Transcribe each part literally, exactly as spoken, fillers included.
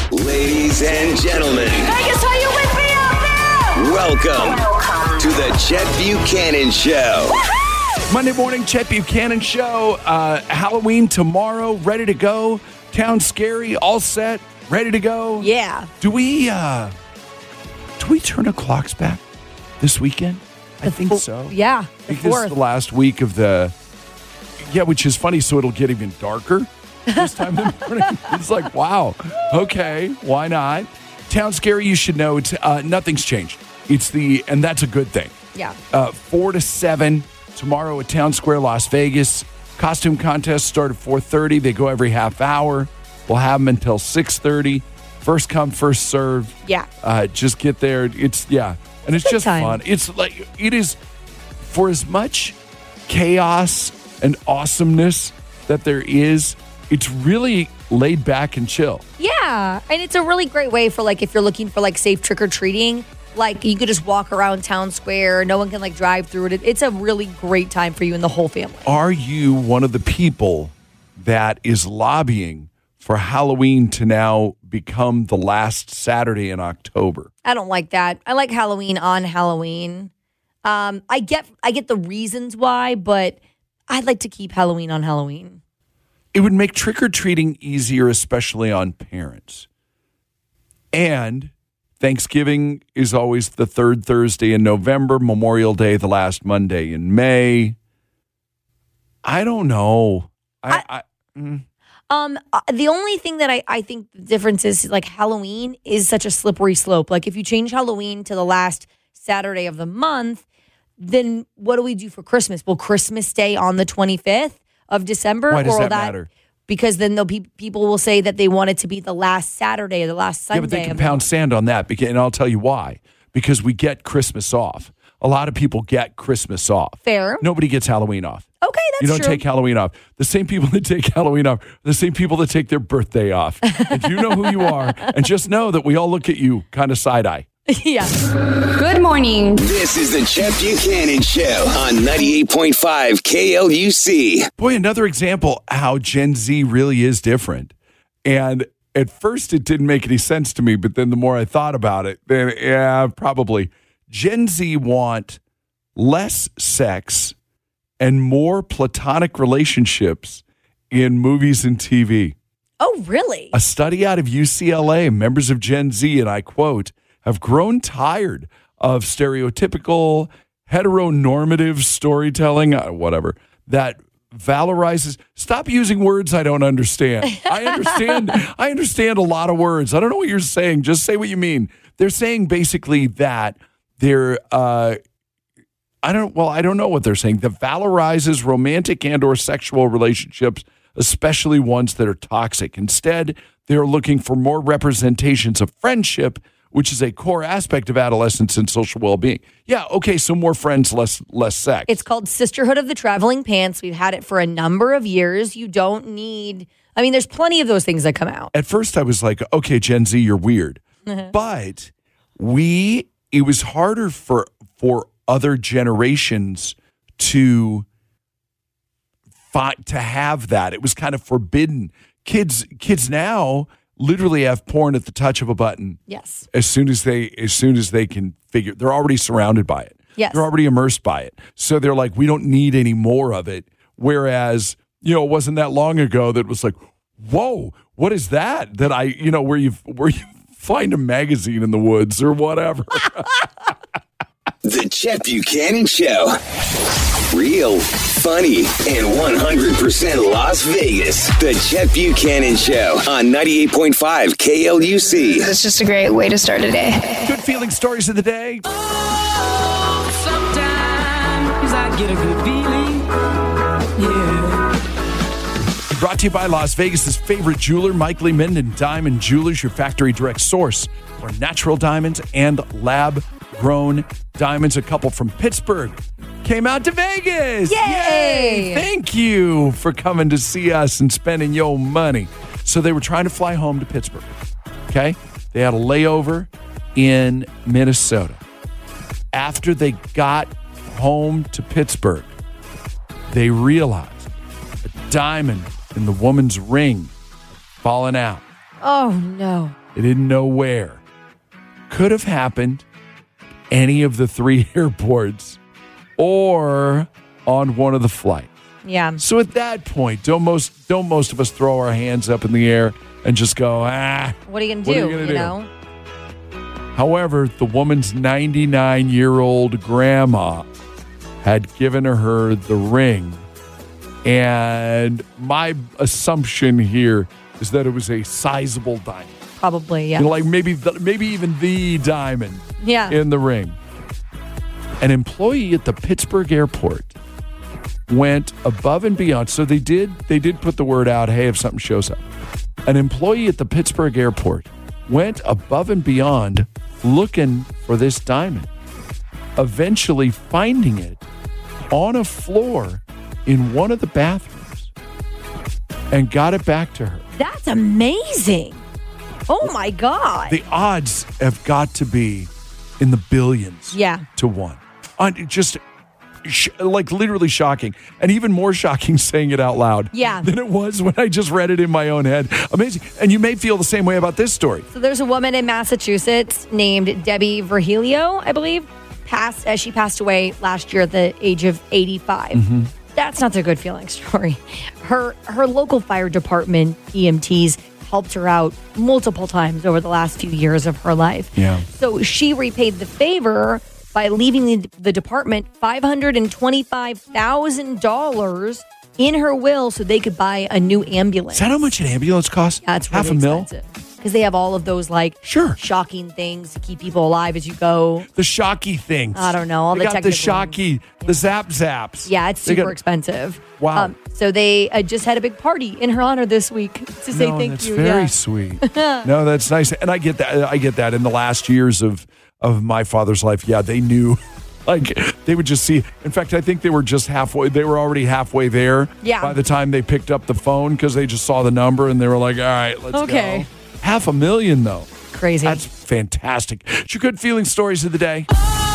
Ladies and gentlemen. Vegas, are you with me out there? Welcome, Welcome. to the Chet Buchanan Show. Woo-hoo! Monday morning, Chet Buchanan Show. Uh, Halloween tomorrow, ready to go. Town Scary, all set, ready to go. Yeah. Do we, uh, do we turn the clocks back this weekend? I The think fo- so. Yeah, I the think this is fourth. the last week of the, yeah, which is funny, so it'll get even darker this time in the morning. It's like, wow, okay, why not? Town Scary, you should know, it's uh, nothing's changed. It's the, and that's a good thing. Yeah. Uh, four to seven tomorrow at Town Square, Las Vegas. Costume contests start at four thirty. They go every half hour. We'll have them until six thirty. First come, first serve. Yeah. Uh, just get there. It's, yeah. And it's Good just time. fun. It's like, it is, for as much chaos and awesomeness that there is, it's really laid back and chill. Yeah. And it's a really great way for, like, if you're looking for, like, safe trick-or-treating, like, you could just walk around Town Square. No one can, like, drive through it. It's a really great time for you and the whole family. Are you one of the people that is lobbying for Halloween to now become the last Saturday in October? I don't like that. I like Halloween on Halloween. Um, I get I get the reasons why, but I'd like to keep Halloween on Halloween. It would make trick-or-treating easier, especially on parents. And Thanksgiving is always the third Thursday in November, Memorial Day the last Monday in May. I don't know. I, I, I mm. Um, uh, the only thing that I, I think the difference is, like, Halloween is such a slippery slope. Like, if you change Halloween to the last Saturday of the month, then what do we do for Christmas? Will Christmas stay on the twenty-fifth of December? Why does or will that matter? Because then there'll be, people will say that they want it to be the last Saturday or the last Sunday. Yeah, but they can of the pound month. sand on that, because, and I'll tell you why. Because we get Christmas off. A lot of people get Christmas off. Fair. Nobody gets Halloween off. Okay, that's You don't true. take Halloween off. The same people that take Halloween off, are the same people that take their birthday off. And you know who you are. And just know that we all look at you kind of side-eye. Yeah. Good morning. This is the Chet Buchanan Show on ninety-eight point five K L U C. Boy, another example how Gen Z really is different. And at first it didn't make any sense to me, but then the more I thought about it, then yeah, probably. Gen Z want less sex and more platonic relationships in movies and T V. Oh, really? A study out of U C L A, members of Gen Z, and I quote, have grown tired of stereotypical, heteronormative storytelling, uh, whatever, that valorizes. Stop using words I don't understand. I understand. I understand a lot of words. I don't know what you're saying. Just say what you mean. They're saying basically that they're, uh, I don't, well, I don't know what they're saying. That valorizes romantic and or sexual relationships, especially ones that are toxic. Instead, they're looking for more representations of friendship, which is a core aspect of adolescence and social well-being. Yeah, okay, so more friends, less less sex. It's called Sisterhood of the Traveling Pants. We've had it for a number of years. You don't need, I mean, there's plenty of those things that come out. At first, I was like, okay, Gen Z, you're weird. But we, it was harder for for other generations to fight, to have that. It was kind of forbidden. Kids, kids now literally have porn at the touch of a button. Yes. As soon as they, as soon as they can figure, they're already surrounded by it. Yes. They're already immersed by it. So they're like, we don't need any more of it. Whereas, you know, it wasn't that long ago that it was like, whoa, what is that? That I, you know, where you, where you find a magazine in the woods or whatever. The Chet Buchanan Show. Real, funny, and one hundred percent Las Vegas. The Chet Buchanan Show on ninety-eight point five K L U C. It's just a great way to start a day. Good feeling stories of the day. Oh, sometimes I get a good feeling. Yeah. Brought to you by Las Vegas' favorite jeweler, Mike Lee Minden Diamond Jewelers, your factory direct source for natural diamonds and lab-grown diamonds. A couple from Pittsburgh came out to Vegas. Yay! Thank you for coming to see us and spending your money. So they were trying to fly home to Pittsburgh. Okay? They had a layover in Minnesota. After they got home to Pittsburgh, they realized a diamond in the woman's ring had fallen out. Oh, no. They didn't know where. Could have happened any of the three airports or on one of the flights. Yeah. So at that point, don't most don't most of us throw our hands up in the air and just go, ah. What are you going What to are do? you gonna You do? know? However, the woman's ninety-nine-year-old grandma had given her the ring. And my assumption here is that it was a sizable diamond. Probably, yeah. You know, like maybe the, maybe even the diamond Yeah. in the ring. An employee at the Pittsburgh airport went above and beyond. So they did they did put the word out, hey, if something shows up. An employee at the Pittsburgh airport went above and beyond looking for this diamond, eventually finding it on a floor in one of the bathrooms and got it back to her. That's amazing. Oh, my God. The odds have got to be in the billions Yeah. to one. On just sh- like literally shocking, and even more shocking saying it out loud Yeah. than it was when I just read it in my own head. Amazing. And you may feel the same way about this story. So there's a woman in Massachusetts named Debbie Virgilio, I believe, passed as she passed away last year at the age of eighty-five. Mm-hmm. That's not a good feeling story. Her her local fire department E M Ts helped her out multiple times over the last few years of her life. Yeah. So she repaid the favor by leaving the, the department five hundred twenty-five thousand dollars in her will so they could buy a new ambulance. Is that how much an ambulance costs? That's really half a mil. Because they have all of those like Sure. shocking things to keep people alive as you go. The shocky things. I don't know, all they the got the technical shocky, the zap zaps. Yeah, it's They super got- expensive. Wow. Um, so they uh, just had a big party in her honor this week to say no, thank that's you. very Yeah. sweet. No, that's nice, and I get that. I get that. In the last years of of my father's life, yeah, they knew. Like they would just see. In fact, I think they were just halfway. They were already halfway there. Yeah. By the time they picked up the phone, because they just saw the number and they were like, "All right, let's Okay. go." Half a million, though. Crazy. That's fantastic. It's your good feeling stories of the day.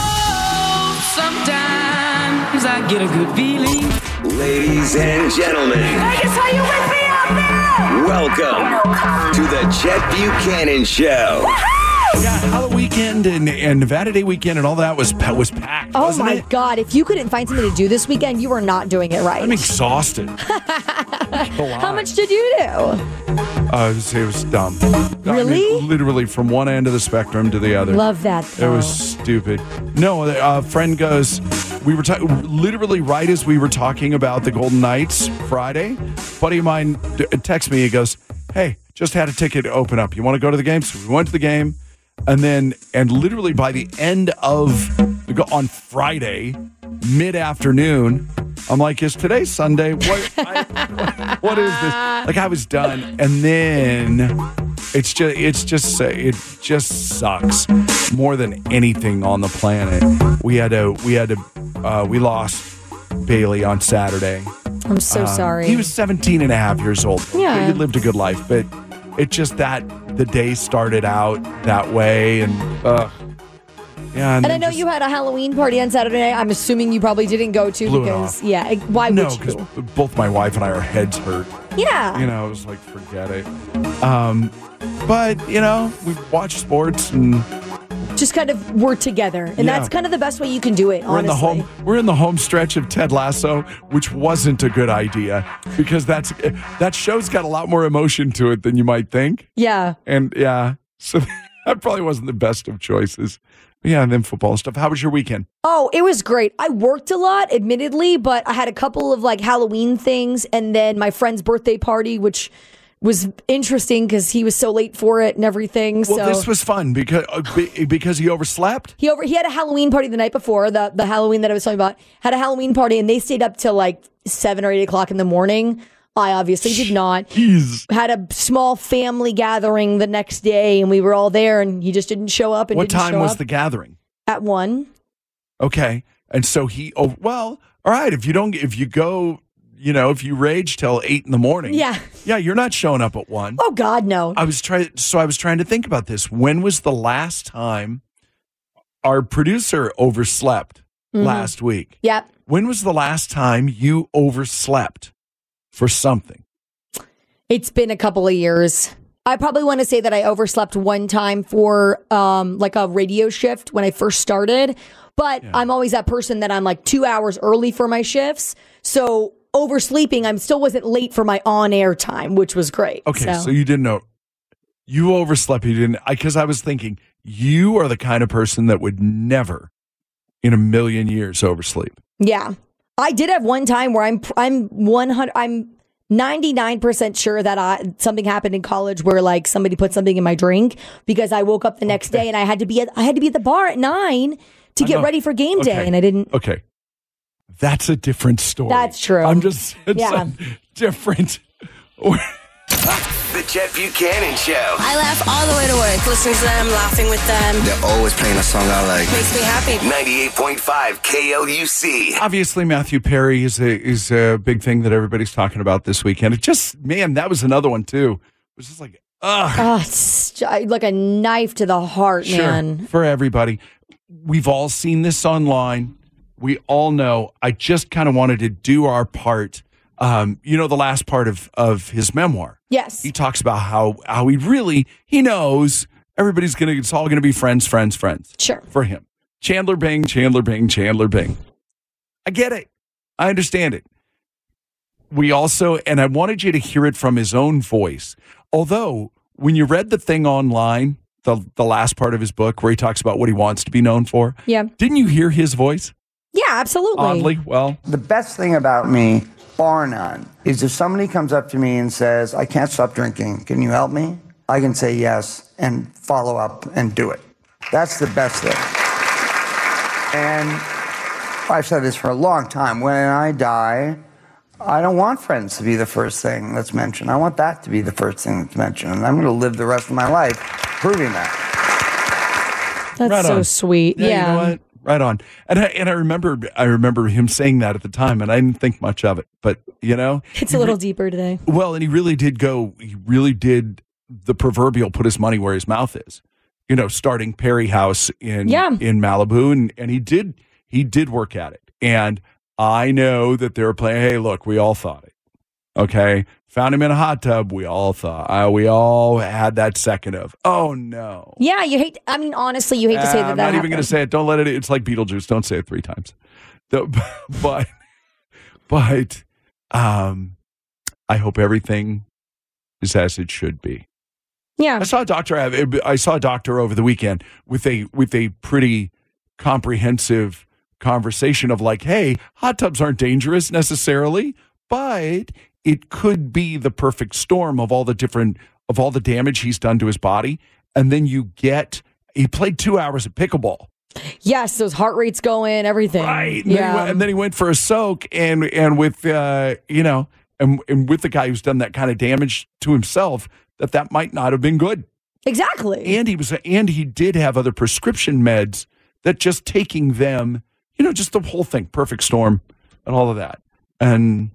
Oh, sometimes I get a good feeling. Ladies and gentlemen, Vegas, are you with me out there? welcome to the Chet Buchanan Show. Yeah, Halloween weekend and, and Nevada Day weekend and all that was pa- was packed. Oh wasn't my it? God. If you couldn't find something to do this weekend, you are not doing it right. I'm exhausted. How much did you do? Uh, it, was, it was dumb. I mean, Really? literally from one end of the spectrum to the other. Love that. It Though. was stupid. No, a friend goes, we were ta- literally right as we were talking about the Golden Knights Friday, a buddy of mine d- texts me. He goes, hey, just had a ticket to open up. You want to go to the game? So we went to the game. And then, and literally by the end of, on Friday, mid-afternoon, I'm like, is today Sunday? What, I, what is this? Like, I was done. And then it's just, it's just, it just sucks more than anything on the planet. We had to, we had to, uh, we lost Bailey on Saturday. I'm so Um, sorry. He was seventeen and a half years old. Yeah. He lived a good life, but it just that the day started out that way. And, uh, yeah. and I then know just- you had a Halloween party on Saturday night. I'm assuming you probably didn't go to Blew it because, off. yeah, it- why No, would because you? both my wife and I, our heads hurt. Yeah. You know, it was like, forget it. Um, but, you know, we watched sports and Just kind of work together. And Yeah. that's kind of the best way you can do it, we're in the honestly. home we're in the home stretch of Ted Lasso, which wasn't a good idea because that's that show's got a lot more emotion to it than you might think. Yeah. And yeah, so that probably wasn't the best of choices. But yeah, and then football stuff. How was your weekend? Oh, it was great. I worked a lot, admittedly, but I had a couple of like Halloween things and then my friend's birthday party, which was interesting because he was so late for it and everything. Well, so this was fun because uh, be- because he overslept. he over he had a Halloween party the night before, the the Halloween that I was talking about. Had a Halloween party and they stayed up till like seven or eight o'clock in the morning. I obviously did not. Jeez. Had a small family gathering the next day and we were all there and he just didn't show up and What didn't time show was up the gathering? at one. Okay, and so he. Oh well, all right. If you don't, if you go, you know, if you rage till eight in the morning. Yeah. Yeah, you're not showing up at one. Oh God, no. I was trying. So I was trying to think about this. When was the last time our producer overslept Mhm. last week? Yep. When was the last time you overslept for something? It's been a couple of years. I probably want to say that I overslept one time for um, like a radio shift when I first started, but yeah. I'm always that person that I'm like two hours early for my shifts. So oversleeping, I still wasn't late for my on-air time, which was great. Okay, so, so you didn't know. You overslept. You didn't, because I, I was thinking you are the kind of person that would never in a million years oversleep. Yeah. I did have one time where I'm I'm one hundred I'm ninety-nine percent sure that I something happened in college where like somebody put something in my drink because I woke up the next okay. day and I had to be at I had to be at the bar at nine to get ready for game day okay. and I didn't. Okay. That's a different story. That's true. I'm just it's yeah. different. The Chet Buchanan Show. I laugh all the way to work, listening to them, laughing with them. They're always playing a song I like. Makes me happy. ninety-eight point five K L U C. Obviously, Matthew Perry is a is a big thing that everybody's talking about this weekend. It just, man, that was another one too. It was just like, ugh. Oh, it's like a knife to the heart, sure, man. For everybody. We've all seen this online. We all know. I just kind of wanted to do our part. Um, you know, the last part of, of his memoir. Yes. He talks about how, how he really, he knows everybody's going to, it's all going to be friends, friends, friends. Sure. For him. Chandler Bing, Chandler Bing, Chandler Bing. I get it. I understand it. We also, and I wanted you to hear it from his own voice. Although, when you read the thing online, the, the last part of his book where he talks about what he wants to be known for. Yeah. Didn't you hear his voice? Yeah, absolutely. Oddly, well. The best thing about me, bar none, is if somebody comes up to me and says, I can't stop drinking, can you help me? I can say yes and follow up and do it. That's the best thing. And I've said this for a long time. When I die, I don't want friends to be the first thing that's mentioned. I want that to be the first thing that's mentioned. And I'm going to live the rest of my life proving that. That's right so on. sweet. Yeah. yeah. You know what? Right on. And I, and I remember I remember him saying that at the time, and I didn't think much of it. But, you know. It's a little re- deeper today. Well, and he really did go, he really did the proverbial put his money where his mouth is. You know, starting Perry House in yeah. in Malibu, and, and he did he did work at it. And I know that they were playing, hey, look, we all thought it. Okay? Found him in a hot tub. We all thought. Uh, we all had that second of, oh, no. Yeah, you hate, I mean, honestly, you hate to say that uh, I'm that not even going to say it. Don't let it, it's like Beetlejuice. Don't say it three times. The, but, but, um, I hope everything is as it should be. Yeah. I saw a doctor, I saw a doctor over the weekend with a, with a pretty comprehensive conversation of like, hey, hot tubs aren't dangerous necessarily, but it could be the perfect storm of all the different, of all the damage he's done to his body. And then you get, he played two hours of pickleball. Yes, those heart rates going, everything. Right. And, yeah. then, he went, and then he went for a soak and, and with, uh, you know, and, and with the guy who's done that kind of damage to himself, that that might not have been good. Exactly. And he was, and he did have other prescription meds that just taking them, you know, just the whole thing, perfect storm and all of that. And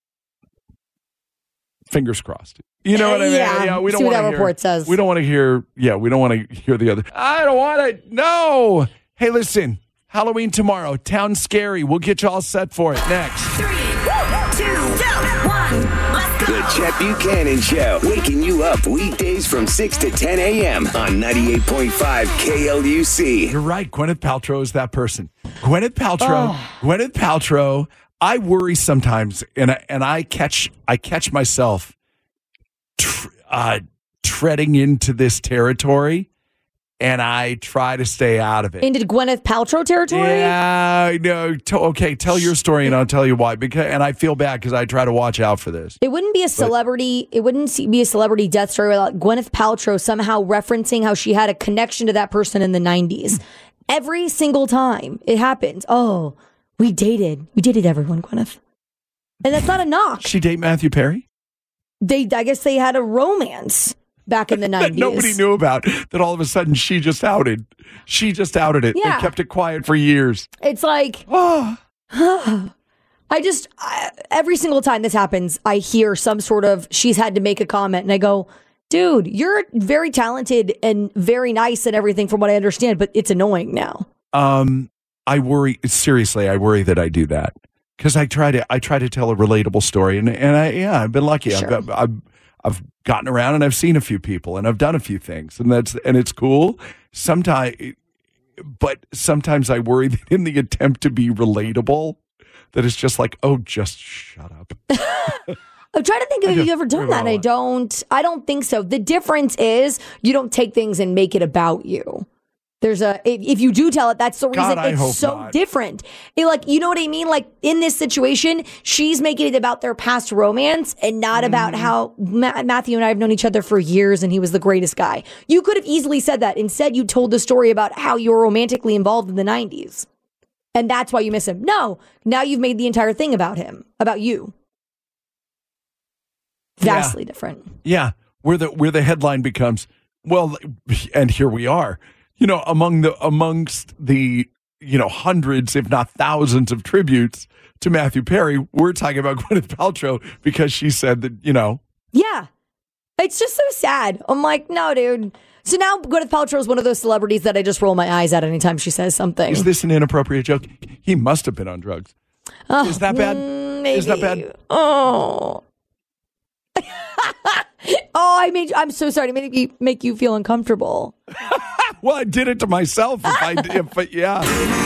fingers crossed. You know what I mean? Yeah, yeah we don't see what want that to report hear, says. We don't want to hear, yeah, we don't want to hear the other. I don't want to, no. Hey, listen, Halloween tomorrow, Town Scary. We'll get you all set for it next. Three, two, one, let's go. The Chet Buchanan Show, waking you up weekdays from six to ten a.m. on ninety-eight point five K L U C. You're right. Gwyneth Paltrow is that person. Gwyneth Paltrow. Oh. Gwyneth Paltrow. I worry sometimes, and I, and I catch I catch myself tr- uh, treading into this territory, and I try to stay out of it. Into Gwyneth Paltrow territory? Yeah, I know. T- okay, tell your story, and I'll tell you why. Because, and I feel bad because I try to watch out for this. It wouldn't be a celebrity. But, it wouldn't be a celebrity death story without Gwyneth Paltrow somehow referencing how she had a connection to that person in the nineties. Every single time it happens. Oh, we dated. We dated everyone, Gwyneth. And that's not a knock. She date Matthew Perry? They, I guess they had a romance back in the nineties. That nobody knew about, that all of a sudden she just outed. She just outed it. Yeah. They kept it quiet for years. It's like, Oh. I just, I, every single time this happens, I hear some sort of, she's had to make a comment, and I go, dude, you're very talented and very nice and everything from what I understand, but it's annoying now. Um, I worry, seriously, I worry that I do that. Because I try to, I try to tell a relatable story, and and I, yeah, I've been lucky. Sure. I've, I've, I've gotten around and I've seen a few people and I've done a few things, and that's and it's cool. Sometimes, but sometimes I worry that in the attempt to be relatable, that it's just like, oh, just shut up. I'm trying to think of if you've ever done that. I don't. I don't think so. The difference is you don't take things and make it about you. There's a if, if you do tell it, that's the reason. God, I it's hope so not. different. It, like, you know what I mean? Like, in this situation, she's making it about their past romance and not Mm. about how Ma- Matthew and I have known each other for years and he was the greatest guy. You could have easily said that. Instead, you told the story about how you were romantically involved in the nineties. And that's why you miss him. No, now you've made the entire thing about him, about you. Vastly Yeah. different. Yeah, where the where the headline becomes, well, and here we are. You know, among the amongst the you know hundreds, if not thousands, of tributes to Matthew Perry, we're talking about Gwyneth Paltrow because she said that, you know. Yeah. It's just so sad. I'm like, no, dude. So now Gwyneth Paltrow is one of those celebrities that I just roll my eyes at anytime she says something. Is this an inappropriate joke? He must have been on drugs. Oh, Is that bad? mm, maybe. Is that bad? Oh. oh, I made. I'm so sorry to make you make you feel uncomfortable. Well, I did it to myself. If I, if, yeah.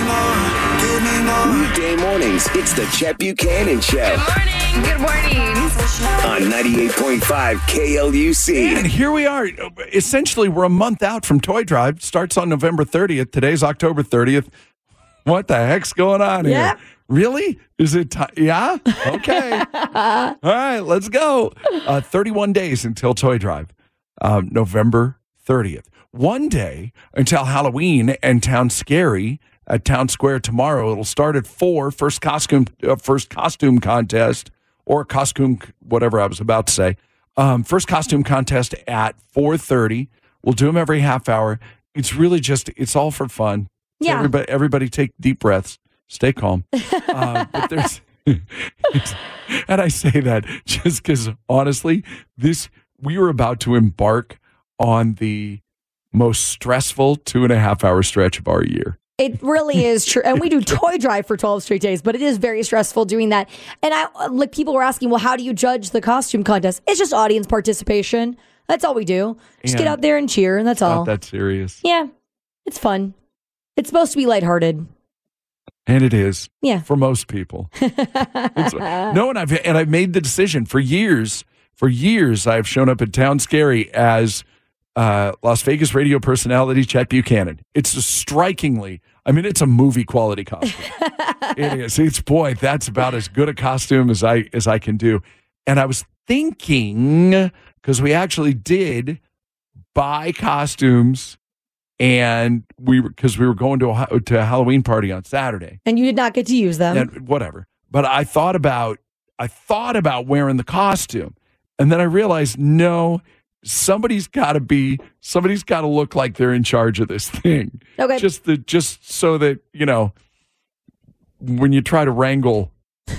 Weekday mornings, it's the Chet Buchanan Show Morning. Good morning. on ninety-eight point five K L U C. And here we are. Essentially, we're a month out from Toy Drive. Starts on November thirtieth. Today's October thirtieth. What the heck's going on here? Yep. Really? Is it time? Yeah? Okay. All right, let's go. Uh, thirty-one days until Toy Drive, um, November thirtieth. One day until Halloween and Town Scary at Town Square tomorrow. It'll start at four. First costume, uh, first costume contest or costume, whatever I was about to say. Um, first costume contest at four thirty. We'll do them every half hour. It's really just, it's all for fun. So Yeah. Everybody, everybody take deep breaths. Stay calm. uh, but there's, and I say that just because, honestly, this, we were about to embark on the most stressful two and a half hour stretch of our year. It really is true. And we do Toy Drive for twelve straight days, but it is very stressful doing that. And I like people were asking, well, how do you judge the costume contest? It's just audience participation. That's all we do. Just get And out there and cheer, and that's all. Not that serious. Yeah. It's fun. It's supposed to be lighthearted. And it is. Yeah. For most people. It's- no, and I've and I've made the decision for years. For years, I've shown up at Town Scary as uh, Las Vegas radio personality Chet Buchanan. It's a strikingly, I mean, it's a movie quality costume. It is. It's boy, that's about as good a costume as I as I can do. And I was thinking, because we actually did buy costumes. And we were because we were going to a, to a Halloween party on Saturday. And you did not get to use them. And whatever. But I thought about I thought about wearing the costume, and then I realized no, somebody's got to be somebody's got to look like they're in charge of this thing. Okay. Just the just so that you know when you try to wrangle.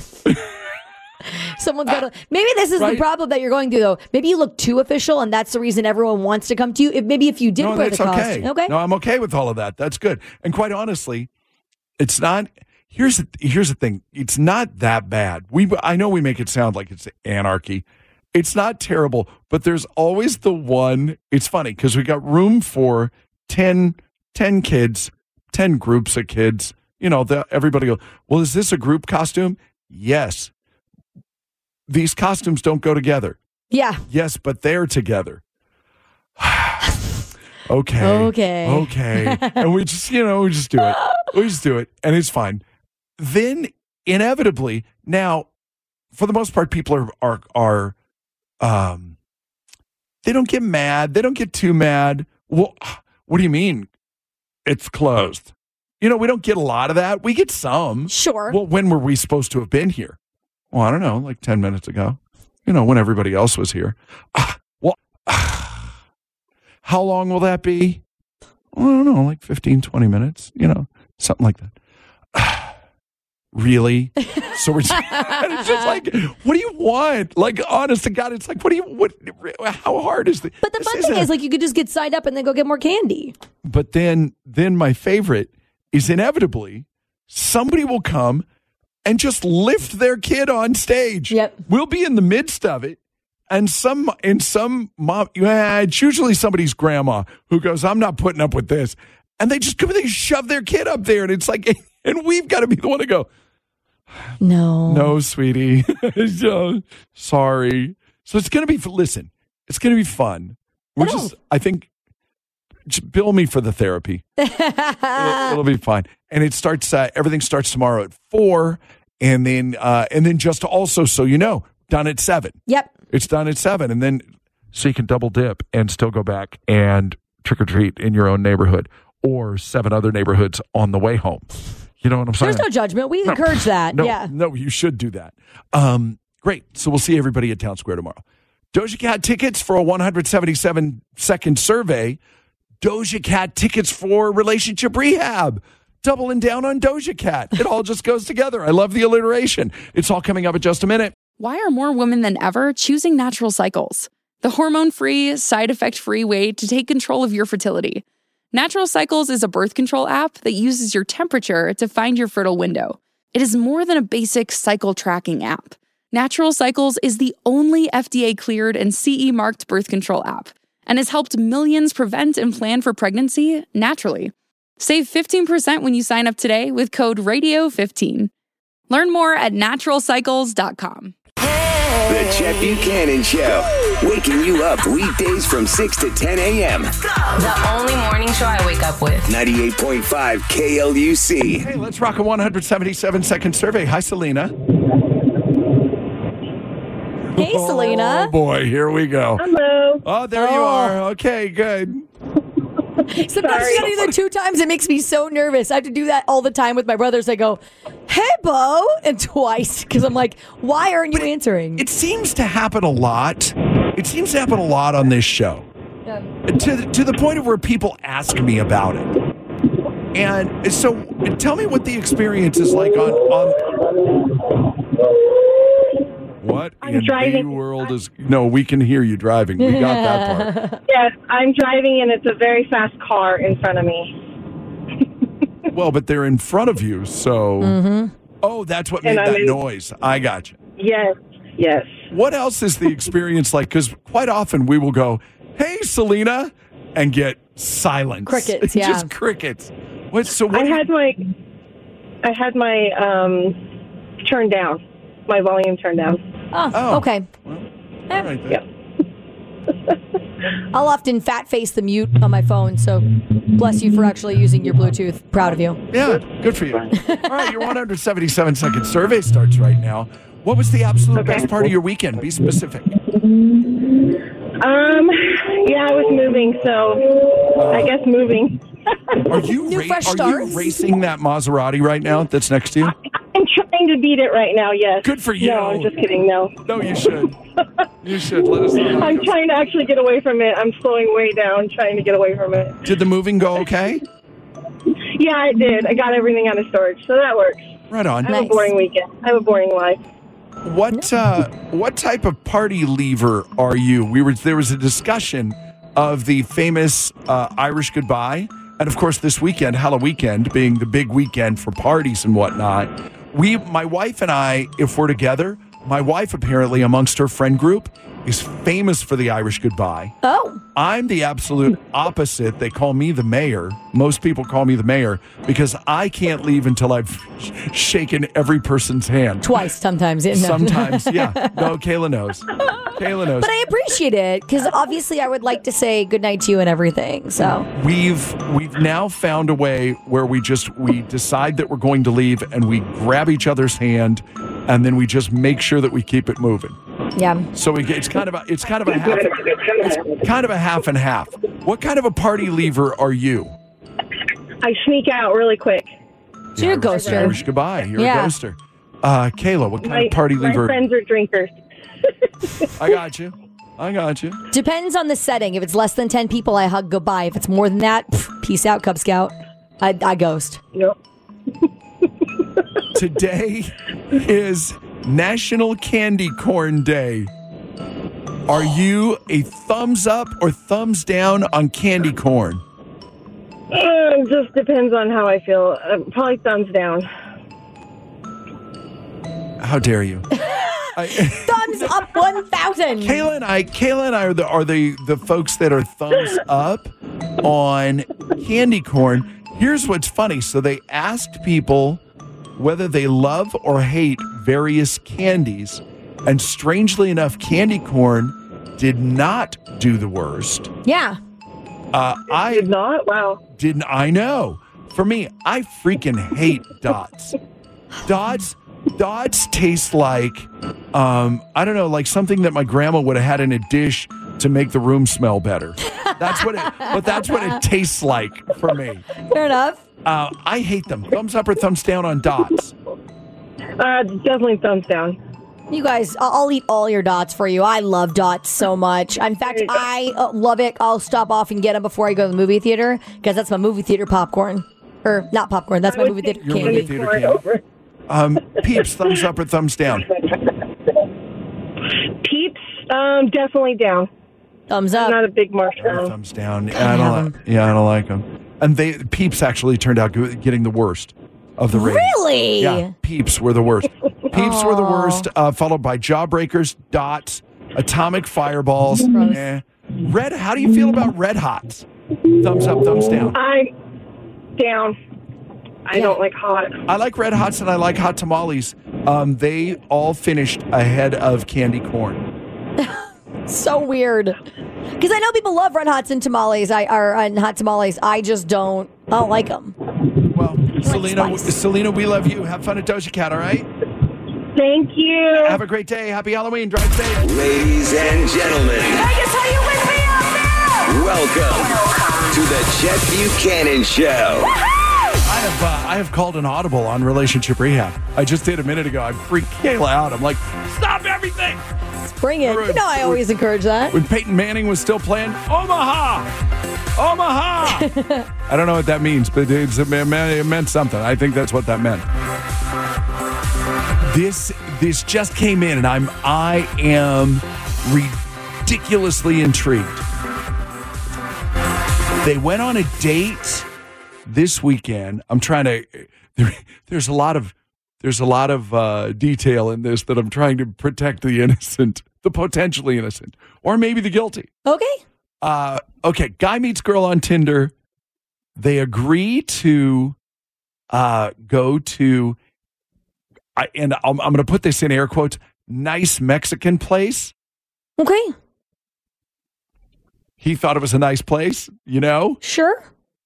Someone's got to. Maybe this is Right. the problem that you're going through, though. Maybe you look too official, and that's the reason everyone wants to come to you. If, maybe if you did No, wear the that's costume, okay. okay. No, I'm okay with all of that. That's good. And quite honestly, it's not. Here's the, here's the thing. It's not that bad. We I know we make it sound like it's anarchy. It's not terrible, but there's always the one. It's funny because we got room for ten, ten kids, ten groups of kids. You know, the, everybody goes, well, is this a group costume? Yes. These costumes don't go together. Yeah. Yes, but they're together. okay. Okay. Okay. And we just, you know, we just do it. We just do it. And it's fine. Then inevitably, now, for the most part, people are, are, are, um, they don't get mad. They don't get too mad. Well, what do you mean? It's closed. You know, we don't get a lot of that. We get some. Sure. Well, when were we supposed to have been here? Well, I don't know, like ten minutes ago. You know, when everybody else was here. Ah, well, ah, how long will that be? Well, I don't know, like fifteen, twenty minutes, you know, something like that. Ah, really? So we're just, and it's just like, what do you want? Like, honest to God, it's like, what do you, what, how hard is the, But the this fun isn't thing a- is, like, you could just get signed up and then go get more candy. But then, then my favorite is inevitably somebody will come and just lift their kid on stage. Yep. We'll be in the midst of it. And some, in some mom, yeah, it's usually somebody's grandma who goes, I'm not putting up with this. And they just come and they shove their kid up there. And it's like, and we've got to be the one to go, No. no, sweetie. So, sorry. So it's going to be, listen, it's going to be fun. We're It'll- just, I think, just bill me for the therapy. it'll, it'll be fine. And it starts, uh, everything starts tomorrow at four. And then, uh, and then just also, so you know, done at seven. Yep. It's done at seven. And then, so you can double dip and still go back and trick or treat in your own neighborhood or seven other neighborhoods on the way home. You know what I'm saying? There's no judgment. We No. encourage that. No, Yeah. no, you should do that. Um, great. So we'll see everybody at Town Square tomorrow. Doja Cat tickets for a one hundred seventy-seven second survey. Doja Cat tickets for relationship rehab. Doubling down on Doja Cat. It all just goes together. I love the alliteration. It's all coming up in just a minute. Why are more women than ever choosing Natural Cycles? The hormone-free, side-effect-free way to take control of your fertility. Natural Cycles is a birth control app that uses your temperature to find your fertile window. It is more than a basic cycle tracking app. Natural Cycles is the only F D A-cleared and C E-marked birth control app and has helped millions prevent and plan for pregnancy naturally. Save fifteen percent when you sign up today with code radio fifteen. Learn more at natural cycles dot com. The Chet Buchanan Show. Waking you up weekdays from six to ten a.m. The only morning show I wake up with. ninety-eight point five K L U C. Hey, let's rock a one hundred seventy-seven second survey. Hi, Selena. Hey, Selena. Oh, boy. Here we go. Hello. Oh, there you Oh. are. Okay, good. Sometimes you gotta do that two times. It makes me so nervous. I have to do that all the time with my brothers. I go, hey, Bo, and twice because I'm like, why aren't you answering? It seems to happen a lot. It seems to happen a lot on this show. Yeah. To, the- to the point of where people ask me about it. And so tell me what the experience is like on... on what I'm in driving. the world is... No, we can hear you driving. We got that part. Yes, I'm driving and it's a very fast car in front of me. Well, but they're in front of you, so... Mm-hmm. Oh, that's what made And I'm that in- noise. I got you. Yes, yes. What else is the experience like? Because quite often we will go, hey, Selena, and get silence. Crickets, yeah. Just crickets. What, so what I do you- had my, I had my um, turned down, my volume turned down. Oh, Oh. okay. all right, then. Yep. I'll often fat face the mute on my phone, so bless you for actually using your Bluetooth. Proud of you. Yeah, good for you. All right, your one hundred seventy-seven second survey starts right now. What was the absolute Okay. best part of your weekend? Be specific. Um, yeah, I was moving, so I guess moving. Are you New ra- fresh are starts? you racing that Maserati right now that's next to you? I'm trying to beat it right now, yes. Good for you. No, I'm just kidding, no. No, you should. You should. Let us know. how it I'm goes. trying to actually get away from it. I'm slowing way down, trying to get away from it. Did the moving go okay? Yeah, I did. I got everything out of storage, so that works. Right on. I have Nice. a boring weekend. I have a boring life. What uh, what type of party lever are you? We were there was a discussion of the famous uh, Irish goodbye, and of course this weekend, Halloween weekend, being the big weekend for parties and whatnot. We, my wife and I, if we're together, my wife apparently amongst her friend group is famous for the Irish goodbye. Oh, I'm the absolute opposite. They call me the mayor. Most people call me the mayor because I can't leave until I've sh- shaken every person's hand. twice sometimes. No. Sometimes, yeah. No, Kayla knows. Kayla knows. But I appreciate it because obviously I would like to say goodnight to you and everything. So We've we've now found a way where we just we decide that we're going to leave and we grab each other's hand and then we just make sure that we keep it moving. yeah, So we, it's kind of a it's kind of a half it's kind of a half and half. What kind of a party lever are you? I sneak out really quick. so you're a ghoster. Irish goodbye. You're Yeah. a ghoster. Uh, Kayla, what kind My, of party my lever? friends are drinkers. I got you. I got you. Depends on the setting. If it's less than ten people, I hug goodbye. If it's more than that, pff, peace out, Cub Scout. I, I ghost. Yep. Today is National Candy Corn Day. Are you a thumbs up or thumbs down on candy corn? Uh, just depends on how I feel. Uh, probably thumbs down. How dare you? I, Thumbs Thumbs up one thousand. Kayla and I, Kayla and I are the are the, the folks that are thumbs up on candy corn. Here's what's funny. So they asked people whether they love or hate various candies, and strangely enough, candy corn did not do the worst. Yeah. Uh, I did not. Wow. Didn't I know? For me, I freaking hate dots. Dots. Dots taste like, um, I don't know, like something that my grandma would have had in a dish to make the room smell better. That's what it, but that's what it tastes like for me. Fair enough. Uh, I hate them. Thumbs up or thumbs down on dots? Uh, definitely thumbs down. You guys, I'll I'll eat all your dots for you. I love dots so much. In fact, I uh, love it. I'll stop off and get them before I go to the movie theater because that's my movie theater popcorn. Or not popcorn, that's my movie theater Your candy. movie theater candy. Um, Peeps, thumbs up or thumbs down? Peeps, um, definitely down. Thumbs up. I'm not a big marshmallow. Thumbs down. Yeah, I don't like. Yeah, I don't like them. And they Peeps actually turned out go- getting the worst of the ratings. Really? Yeah, Peeps were the worst. Peeps were the worst, uh, followed by Jawbreakers, Dots, Atomic Fireballs. Eh. Red. How do you feel about Red Hots? Thumbs up, thumbs down. I'm down. I Yeah. don't like hot. I like Red Hots and I like hot tamales. Um, they all finished ahead of candy corn. So weird. Because I know people love red hots and tamales. I are and hot tamales. I just don't. I don't like them. Well, Selena, spice. Selena, we love you. Have fun at Doja Cat, all right? Thank you. Have a great day. Happy Halloween. Drive safe. Ladies and gentlemen, Vegas, are you with me out there? welcome to the Chet Buchanan Show. I have uh, I have called an audible on relationship rehab. I just did a minute ago. I freaked Kayla out. I'm like, stop everything. Bring it. You know I always encourage that. When Peyton Manning was still playing, Omaha, Omaha. I don't know what that means, but it's, it meant something. I think that's what that meant. This this just came in, and I'm I am ridiculously intrigued. They went on a date this weekend. I'm trying to. There, there's a lot of there's a lot of uh, detail in this that I'm trying to protect the innocent, the potentially innocent, or maybe the guilty. Okay. Uh, okay. Guy meets girl on Tinder. They agree to uh, go to, I, and I'm, I'm going to put this in air quotes, nice Mexican place. Okay. He thought it was a nice place, you know? Sure.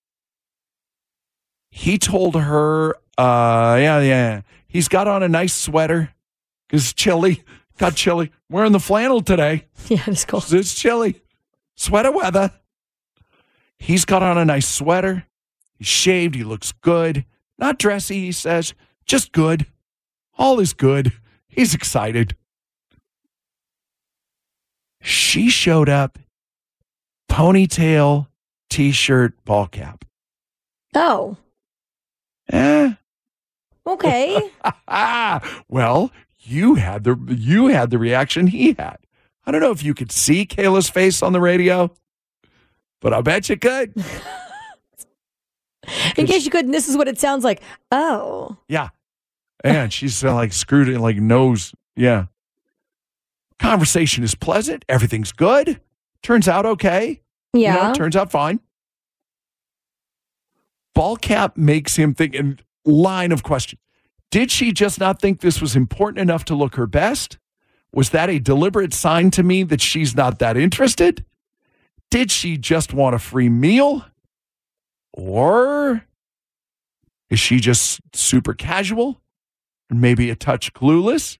He told her, uh, yeah, yeah. He's got on a nice sweater because it's chilly. Got chilly. Wearing the flannel today. Yeah, it's cold. It's chilly. Sweater weather. He's got on a nice sweater. He's shaved. He looks good. Not dressy, he says. Just good. All is good. He's excited. She showed up. Ponytail, t-shirt, ball cap. Oh. Eh. Okay. Well, you had the you had the reaction he had. I don't know if you could see Kayla's face on the radio, but I bet you could. In case you couldn't, this is what it sounds like. Oh. Yeah. And she's uh, like screwed in, like nose. Yeah. Conversation is pleasant. Everything's good. Turns out okay. Yeah. You know, turns out fine. Ball cap makes him think, and line of question. Did she just not think this was important enough to look her best? Was that a deliberate sign to me that she's not that interested? Did she just want a free meal? Or is she just super casual and maybe a touch clueless?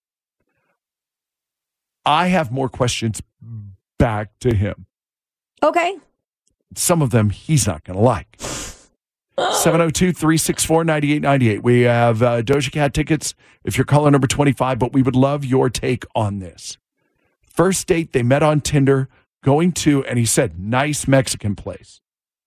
I have more questions back to him. Okay. Some of them he's not going to like. seven oh two, three six four, nine eight nine eight. We have uh, Doja Cat tickets if you're caller number twenty-five, but we would love your take on this. First date, they met on Tinder, going to, and he said, nice Mexican place.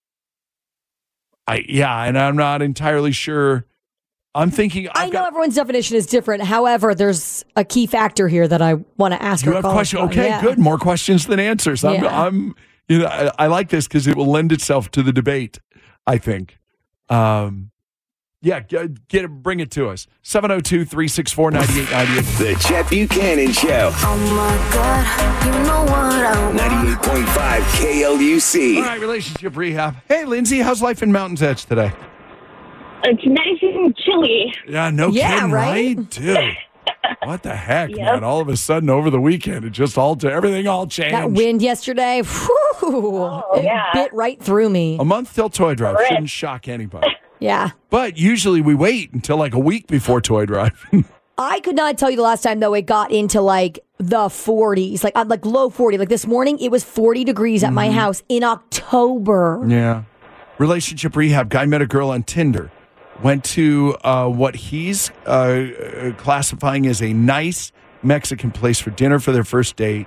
I Yeah, and I'm not entirely sure. I'm thinking. I've I know got, everyone's definition is different. However, there's a key factor here that I want to ask. You our have callers questions? about. Okay, Yeah. good. More questions than answers. I'm, Yeah. I'm you know, I, I like this because it will lend itself to the debate, I think. Um, Yeah, get, get it, bring it to us. seven oh two, three six four, nine eight nine eight. The Chet Buchanan Show. Oh my God, you know what I want. ninety-eight point five K L U C. All right, relationship rehab. Hey, Lindsay, how's life in Mountain's Edge today? It's nice and chilly. Yeah, no Yeah, kidding, right? right? Dude. What the heck, Yep. man? All of a sudden, over the weekend, it just all everything all changed. That wind yesterday, whew, it yeah. bit right through me. A month till Toy Drive Correct. shouldn't shock anybody. Yeah. But usually we wait until like a week before Toy Drive. I could not tell you the last time, though, it got into like the forties, like uh, like low forty. Like this morning, it was forty degrees at my house in October. Yeah. Relationship rehab. Guy met a girl on Tinder. Went to uh, what he's uh, classifying as a nice Mexican place for dinner for their first date.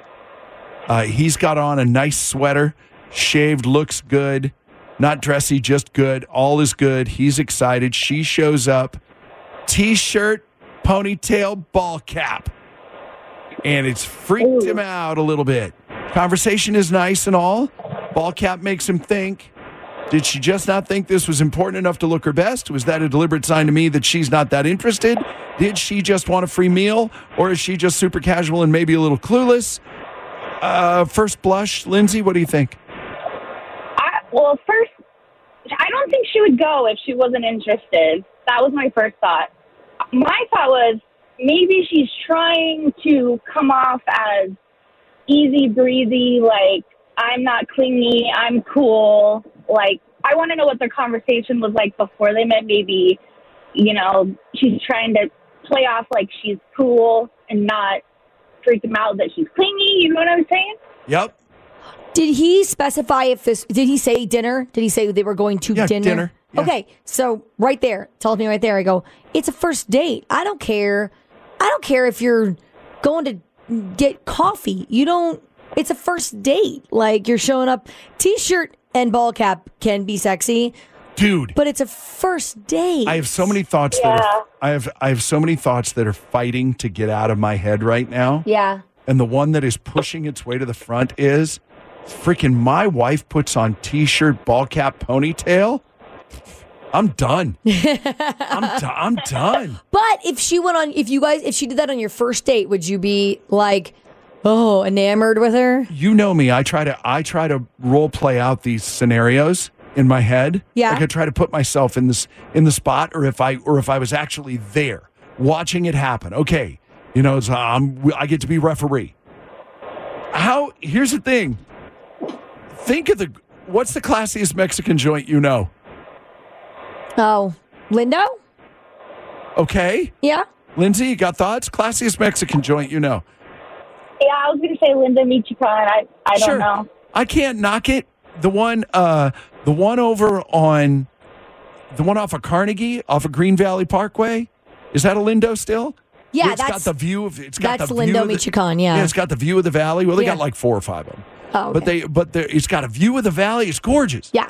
Uh, he's got on a nice sweater, shaved, looks good, not dressy, just good. All is good. He's excited. She shows up, T-shirt, ponytail, ball cap. And it's freaked him out a little bit. Conversation is nice and all. Ball cap makes him think. Did she just not think this was important enough to look her best? Was that a deliberate sign to me that she's not that interested? Did she just want a free meal? Or is she just super casual and maybe a little clueless? Uh, first blush, Lindsay, what do you think? I, well, first, I don't think she would go if she wasn't interested. That was my first thought. My thought was maybe she's trying to come off as easy breezy, like, I'm not clingy, I'm cool. Like, I want to know what their conversation was like before they met. Maybe, you know, she's trying to play off like she's cool and not freak him out that she's clingy. You know what I'm saying? Yep. Did he specify if this, did he say dinner? Did he say they were going to Yeah, dinner? dinner. Yeah. Okay, so right there, tells me right there, I go, it's a first date. I don't care. I don't care if you're going to get coffee. You don't, it's a first date. Like, you're showing up, T-shirt and ball cap can be sexy, Dude. but it's a first date. I have so many thoughts that are, I have I have so many thoughts that are fighting to get out of my head right now. Yeah. And the one that is pushing its way to the front is freaking my wife puts on T-shirt, ball cap, ponytail. I'm done. I'm, do- I'm done. But if she went on, if you guys, if she did that on your first date, would you be like, oh, enamored with her? You know me. I try to I try to role play out these scenarios in my head. Yeah. Like I try to put myself in this in the spot, or if I or if I was actually there watching it happen. Okay, you know, so I'm, I get to be referee. How? Here's the thing. Think of the what's the classiest Mexican joint you know? Oh, Lindo? Okay, Yeah. Lindsay, you got thoughts? Classiest Mexican joint you know? Yeah, I was going to say Linda Michoacan. I, I don't Sure. know. I can't knock it. The one, uh, the one over on, the one off of Carnegie, off of Green Valley Parkway, is that a Lindo still? Yeah, it's that's got the view of it's got that's the view Lindo of the- Michoacan, yeah. yeah, it's got the view of the valley. Well, they Yeah. got like four or five of them. Oh, okay. But they, but they, it's got a view of the valley. It's gorgeous. Yeah.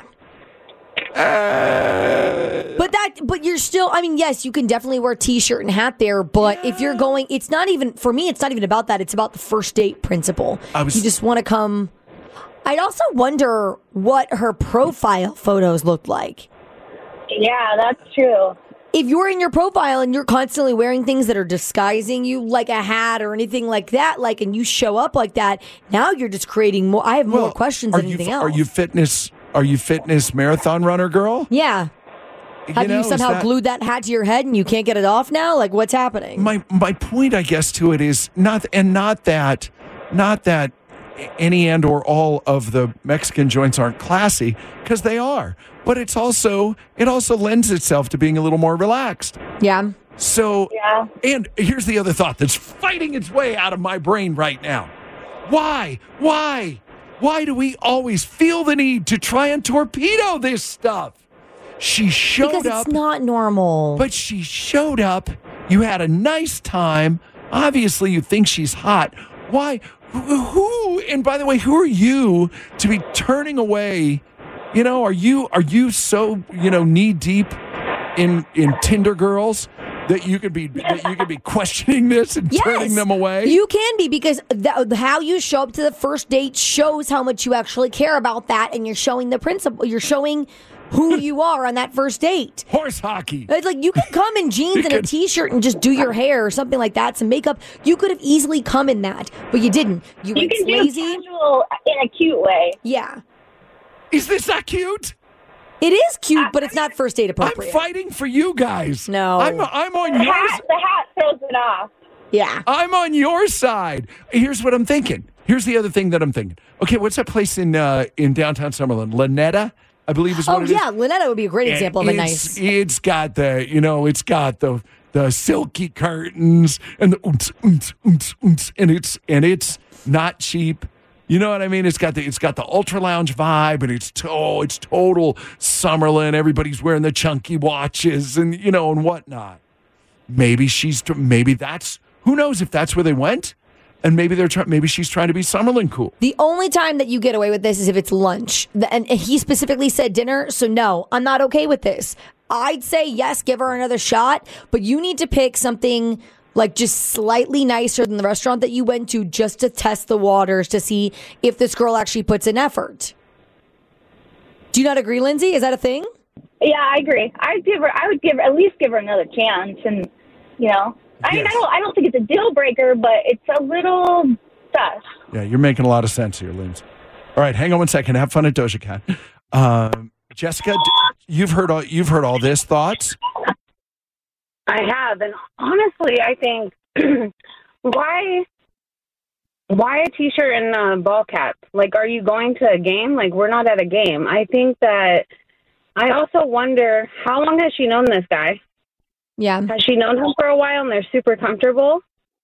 But that, but you're still, I mean, yes, you can definitely wear a t-shirt and hat there, but if you're going, it's not even, for me, it's not even about that. It's about the first date principle. I was- you just want to come. I'd also wonder what her profile photos looked like. Yeah, that's true. If you're in your profile and you're constantly wearing things that are disguising you, like a hat or anything like that, like, and you show up like that, now you're just creating more. I have more Well, questions are than you, anything Are else. you fitness? Are you fitness marathon runner girl? Yeah. Have know, you is somehow that- glued that hat to your head and you can't get it off now? Like, what's happening? My my point, I guess, to it is not, and not that, not that any and or all of the Mexican joints aren't classy, because they are. But it's also it also lends itself to being a little more relaxed. Yeah. So, Yeah. and here's the other thought that's fighting its way out of my brain right now. Why? Why? Why do we always feel the need to try and torpedo this stuff? She showed Because up. it's not normal. But she showed up. You had a nice time. Obviously, you think she's hot. Why? Who- Who? And by the way, who are you to be turning away? You know, are you are you so you know knee deep in in Tinder girls that you could be that you could be questioning this and turning them away? You can be, because th- how you show up to the first date shows how much you actually care about that, and you're showing the principle. You're showing who you are on that first date. Horse hockey. It's like you could come in jeans and a t-shirt and just do your hair or something like that, some makeup. You could have easily come in that, but you didn't. You, You went can do lazy. casual in a cute way. Yeah. Is this not cute? It is cute, but it's not first date appropriate. I'm fighting for you guys. No. I'm, I'm on The your hat, the hat throws it off. Yeah. I'm on your side. Here's what I'm thinking. Here's the other thing that I'm thinking. Okay, what's that place in uh, in downtown Summerlin? Lynetta, I believe is what Oh, it yeah. is. Lynetta would be a great And example of a it's- nice. It's got the, you know, it's got the the silky curtains and the oonts, oonts, oonts, oonts, and it's and it's not cheap. You know what I mean? It's got the it's got the ultra lounge vibe, and it's to, oh, it's total Summerlin. Everybody's wearing the chunky watches and you know and whatnot. Maybe she's maybe that's who knows if that's where they went, and maybe they're trying. Maybe she's trying to be Summerlin cool. The only time that you get away with this is if it's lunch. The- And and he specifically said dinner, so no, I'm not okay with this. I'd say yes, give her another shot, but you need to pick something like just slightly nicer than the restaurant that you went to just to test the waters to see if this girl actually puts in effort. Do you not agree, Lindsay? Is that a thing? Yeah, I agree. I'd give her. I would give at least give her another chance, and you know, I mean, Yes. I don't. I don't think it's a deal breaker, but it's a little sus. Yeah, you're making a lot of sense here, Lindsay. All right, hang on one second. Have fun at Doja Cat. Um, Jessica, d- you've heard all you've heard all this. Thoughts? I have, and honestly, I think why why a t-shirt and a ball cap? Like, are you going to a game? Like, we're not at a game. I think that I also wonder how long has she known this guy? Yeah. Has she known him for a while and they're super comfortable?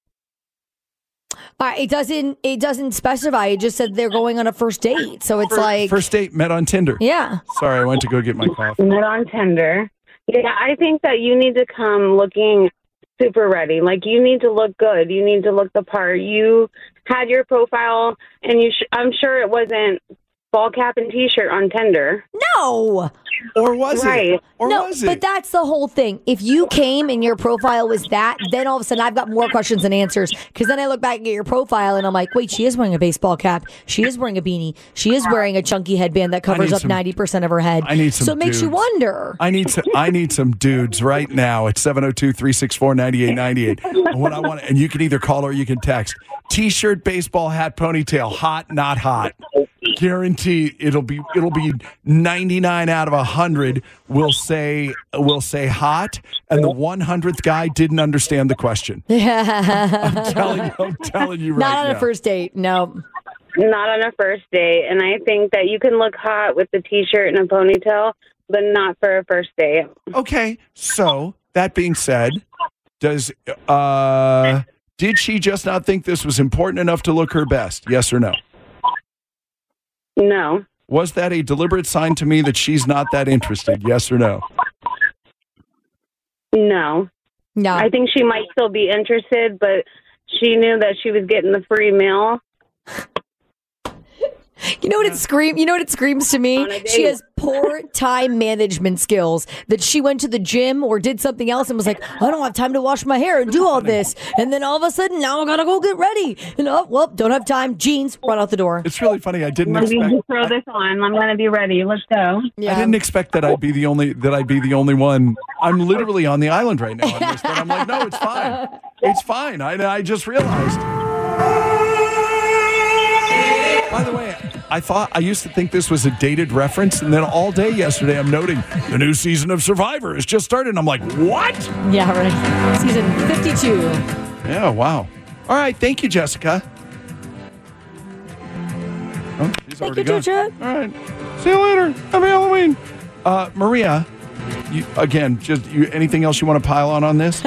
Uh, it doesn't. It doesn't specify. It just said they're going on a first date. So it's like First date met on Tinder. Yeah. Sorry, I went to go get my coffee. Met on Tinder. Yeah, I think that you need to come looking super ready. Like, you need to look good. You need to look the part. You had your profile, and you. Sh- I'm sure it wasn't ball cap and T-shirt on Tinder. No. Or was right. it? Or no, was it? but that's the whole thing. If you came and your profile was that, then all of a sudden I've got more questions than answers. Because then I look back at your profile and I'm like, wait, she is wearing a baseball cap. She is wearing a beanie. She is wearing a chunky headband that covers need up some- ninety percent of her head. I need some So it makes you dudes. wonder. I need some. I need some dudes right now at seven oh two, three six four, nine eight nine eight. And what I want, and you can either call or you can text. T-shirt, baseball hat, ponytail, hot, not hot. Guarantee it'll be it'll be ninety-nine out of one hundred will say will say hot, and the one hundredth guy didn't understand the question. I'm telling you, I'm telling you right Not on now. a first date. No. Not on a first date. And I think that you can look hot with the T-shirt and a ponytail, but not for a first date. Okay, so that being said, does uh did she just not think this was important enough to look her best? Yes or no? No. Was that a deliberate sign to me that she's not that interested? Yes or no? No. No. I think she might still be interested, but she knew that she was getting the free meal. You know what it screams? You know what it screams to On a me? date. She has poor time management skills. That she went to the gym or did something else and was like, I don't have time to wash my hair and do all this. And then all of a sudden, now I gotta go get ready. And oh, well, don't have time. Jeans, run out the door. It's really funny. I didn't Let me expect. just throw this on. I'm going to be ready. Let's go. I didn't expect that I'd be the only that I'd be the only one. I'm literally on the island right now on this, but I'm like, no, it's fine. It's fine. I I just realized. By the way, I thought I used to think this was a dated reference, and then all day yesterday I'm noting the new season of Survivor has just started. And I'm like, what? Yeah, right. Season fifty-two. Yeah, wow. All right, thank you, Jessica. Oh, she's Thank already you, gone. Georgia. All right. See you later. Happy Halloween. Uh, Maria, you, again, just you, anything else you want to pile on on this?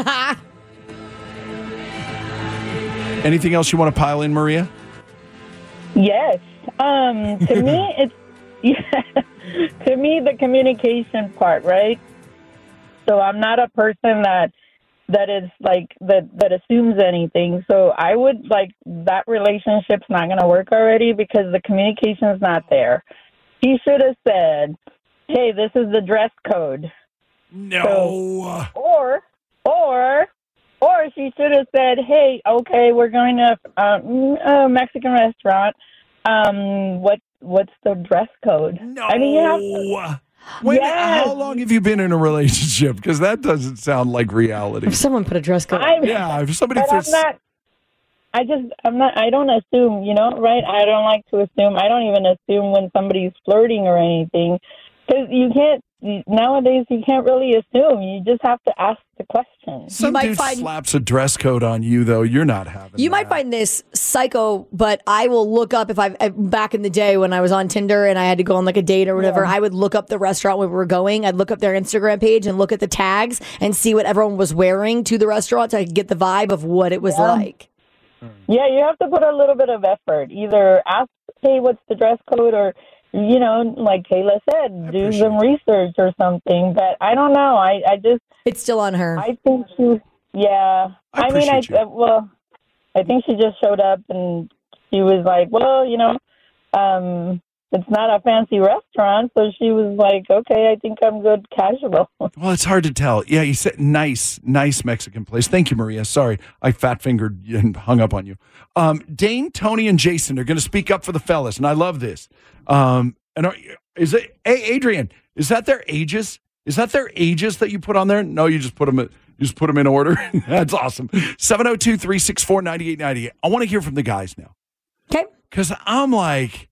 Anything else you want to pile in, Maria? Yes. Um, to me, it's yeah, to me the communication part, right? So I'm not a person that that is like that that assumes anything. So I would like that relationship's not going to work already because the communication's not there. He should have said, "Hey, this is the dress code." No. So, or or or she should have said, "Hey, okay, we're going to um, a Mexican restaurant. Um, what what's the dress code?" No. I mean, you have to, Wait, Yes. how long have you been in a relationship? Because that doesn't sound like reality. If someone put a dress code. I'm, Yeah, if somebody but says, I'm not. I just, I'm not. I don't assume, you know, right? I don't like to assume. I don't even assume when somebody's flirting or anything, because you can't. Nowadays, you can't really assume. You just have to ask the question. some might dude find- slaps a dress code on you, though, you're not having You that. might find this psycho, but I will look up if I back in the day when I was on Tinder and I had to go on like a date or whatever. I would look up the restaurant where we were going. I'd look up their Instagram page and look at the tags and see what everyone was wearing to the restaurant so I could get the vibe of what it was Yeah. like. Yeah, you have to put a little bit of effort. Either ask, hey, what's the dress code, or, you know, like Kayla said, do some research or something. But I don't know. I, I just. It's still on her. I think she, yeah. I I, mean, I, appreciate you. uh, well, I think she just showed up and she was like, well, you know, um, it's not a fancy restaurant. So she was like, okay, I think I'm good casual. Well, it's hard to tell. Yeah, you said nice, nice Mexican place. Thank you, Maria. Sorry, I fat fingered and hung up on you. Um, Dane, Tony, and Jason are going to speak up for the fellas, and I love this. Um, and are, is it? Hey, Adrian, is that their ages? Is that their ages that you put on there? No, you just put them. You just put them in order. That's awesome. seven oh two, three six four, nine eight nine eight. I want to hear from the guys now. Okay. Because I'm like,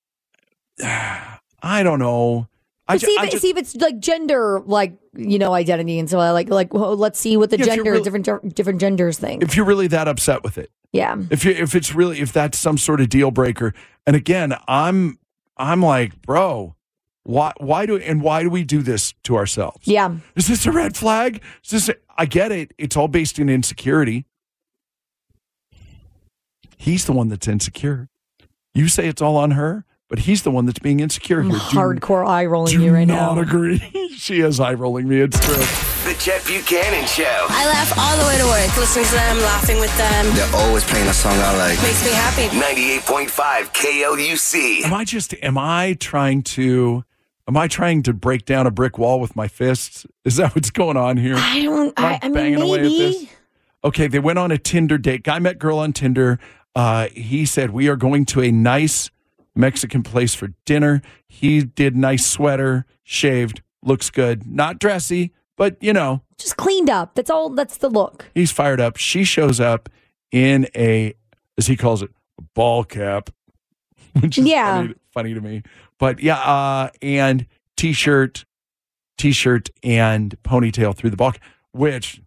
I don't know. I, But ju- see, if, I it- just- see if it's like gender, like, you know, identity. And so I like, like, well, let's see what the Yeah, if you're gender, really- different, different genders think. if you're really that upset with it. Yeah. If you, if it's really, if that's some sort of deal breaker. And again, I'm, I'm like, bro, why, why do, and why do we do this to ourselves? Yeah. Is this a red flag? Is this, a, I get it. It's all based in insecurity. He's the one that's insecure. You say it's all on her, but he's the one that's being insecure I'm here. Do- hardcore eye rolling do you right not now. agree. She is eye rolling me. It's true. The Chet Buchanan Show. I laugh all the way to work, listening to them, laughing with them. They're always playing a song I like. Makes me happy. ninety-eight point five K L U C. Am I just, am I trying to, am I trying to break down a brick wall with my fists? Is that what's going on here? I don't, Am I, I mean, banging away at maybe. this? Okay, they went on a Tinder date. Guy met girl on Tinder. Uh, he said, we are going to a nice Mexican place for dinner. He did nice sweater, shaved, looks good. Not dressy, but, you know. Just cleaned up. That's all. That's the look. He's fired up. She shows up in a, as he calls it, a ball cap, which is Yeah. funny, funny to me. But yeah, uh, and t-shirt, t-shirt and ponytail through the ball cap, which,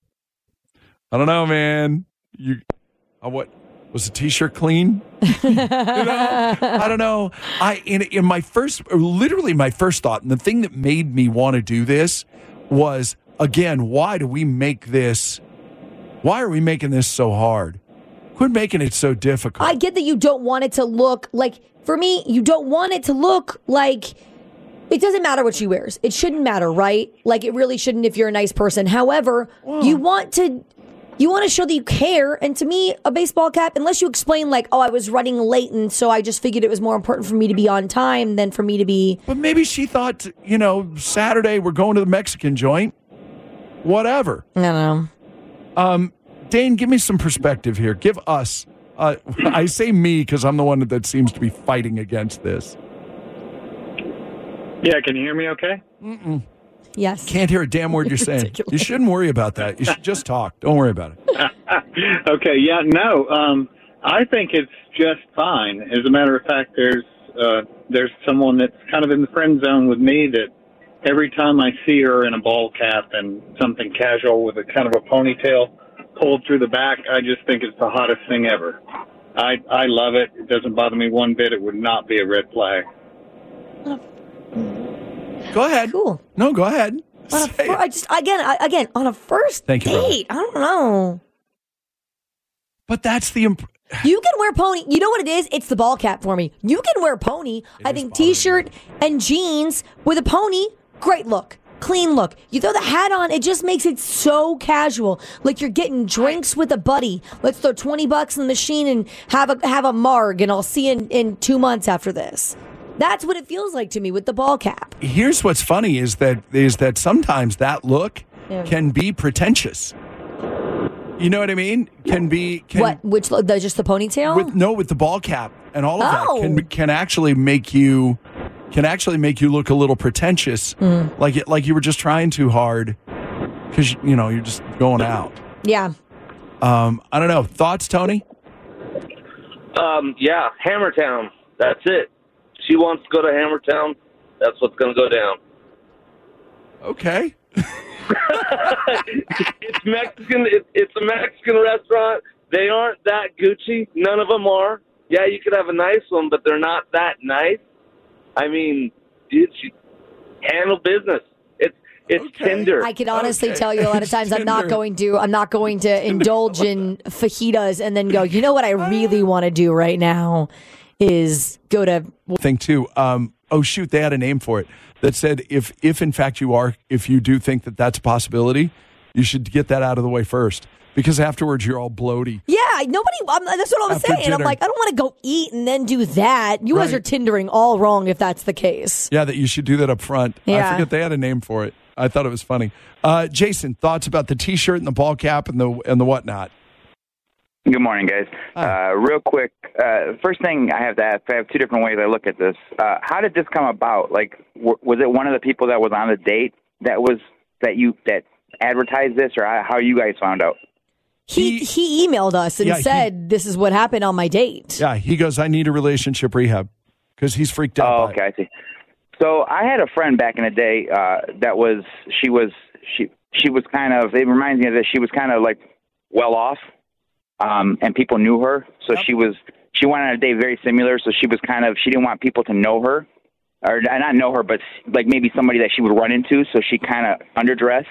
I don't know, man. You, uh, what, was the t-shirt clean? you know, I don't know. I in in my first, literally my first thought, and the thing that made me want to do this was, again, why do we make this? Why are we making this so hard? Quit making it so difficult. I get that you don't want it to look like, for me, you don't want it to look like, it doesn't matter what she wears. It shouldn't matter, right? Like, it really shouldn't if you're a nice person. However, you want to, you want to show that you care. And to me, a baseball cap, unless you explain like, oh, I was running late and so I just figured it was more important for me to be on time than for me to be. But maybe she thought, you know, Saturday we're going to the Mexican joint. Whatever. I don't know. Um, Dane, give me some perspective here. Give us, uh, I say me because I'm the one that seems to be fighting against this. Yeah, can you hear me okay? Mm-mm. Yes. Can't hear a damn word you're saying. You shouldn't worry about that. You should just talk. Don't worry about it. Okay, yeah, no, um, I think it's just fine. As a matter of fact, there's uh, there's someone that's kind of in the friend zone with me that every time I see her in a ball cap and something casual with a kind of a ponytail pulled through the back, I just think it's the hottest thing ever. I I love it. It doesn't bother me one bit. It would not be a red flag. Go ahead. Cool. No, go ahead. On a fir- I just again, I, again on a first Thank you, brother. date. I don't know. But that's the imp- You can wear pony. You know what it is? It's the ball cap for me. You can wear pony. I think t-shirt and jeans with a pony, great look. Clean look. You throw the hat on, it just makes it so casual. Like you're getting drinks with a buddy. Let's throw twenty bucks in the machine and have a have a marg, and I'll see you in, in two months after this. That's what it feels like to me with the ball cap. Here's what's funny is that is that sometimes that look Yeah. can be pretentious. You know what I mean? Can be can, What? Which look? The, just the ponytail? with no with the ball cap and all of Oh. that can can actually make you can actually make you look a little pretentious, Mm. like it, like you were just trying too hard because, you know, you're just going out. Yeah. Um, I don't know. Thoughts, Tony? Um, yeah, Hammertown. That's it. She wants to go to Hammertown. That's what's going to go down. Okay. It's Mexican. It, it's a Mexican restaurant. They aren't that Gucci. None of them are. Yeah, you could have a nice one, but they're not that nice. I mean, dude, she handle business. It's it's Tinder. I can honestly tell you a lot of times I'm not going to I'm not going to indulge in fajitas and then go, you know what I really want to do right now is go to Thing too. Um, oh shoot, they had a name for it that said if if in fact you are if you do think that that's a possibility, you should get that out of the way first because afterwards you're all bloaty. Yeah, nobody. I'm, that's what I was After saying. I'm dinner. like, I don't want to go eat and then do that. You guys Right. are Tindering all wrong if that's the case. Yeah, that you should do that up front. I Yeah. forget they had a name for it. I thought it was funny. Uh, Jason, thoughts about the T-shirt and the ball cap and the and the whatnot? Good morning, guys. Uh, real quick, uh, first thing I have to ask, I have two different ways I look at this. Uh, how did this come about? Like, w- was it one of the people that was on the date that was that you that advertised this, or how you guys found out? He he emailed us and Yeah, he- said, "This is what happened on my date." Yeah, he goes, I need a relationship rehab because he's freaked out. Oh, by okay, I see. So I had a friend back in the day uh, that was she was she she was kind of it reminds me of this. She was kind of like well off, um, and people knew her. So she was she went on a date very similar. So she was kind of she didn't want people to know her, or not know her, but like maybe somebody that she would run into. So she kind of underdressed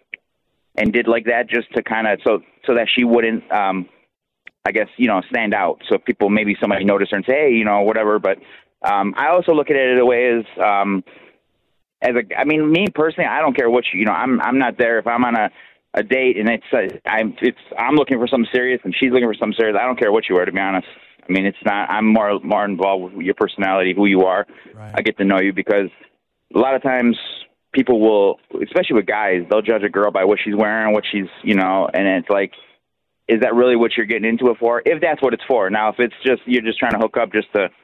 and did like that just to kind of so so that she wouldn't, um, I guess you know, stand out. So people maybe somebody noticed her and say, hey, you know, whatever, but. Um, I also look at it a way as, um, as a, I mean, me personally, I don't care what you, you know, I'm, I'm not there if I'm on a, a date and it's, uh, I'm, it's, I'm looking for something serious and she's looking for something serious. I don't care what you are, to be honest. I mean, it's not, I'm more, more involved with your personality, who you are. Right. I get to know you because a lot of times people will, especially with guys, they'll judge a girl by what she's wearing, what she's, you know, and it's like, is that really what you're getting into it for? If that's what it's for. Now, if it's just, you're just trying to hook up just to,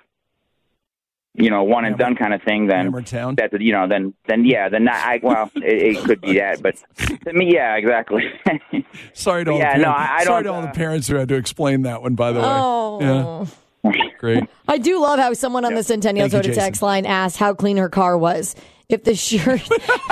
you know, one and done kind of thing, then that you know, then then yeah, then not, I well, it, it could be that, but to me, yeah, exactly. Sorry to all yeah, the no, parents, I, I sorry don't. to all the parents who had to explain that one. By the way, Oh. yeah, great. I do love how someone on the Centennial Thank you, Total text line asked how clean her car was. If the shirt,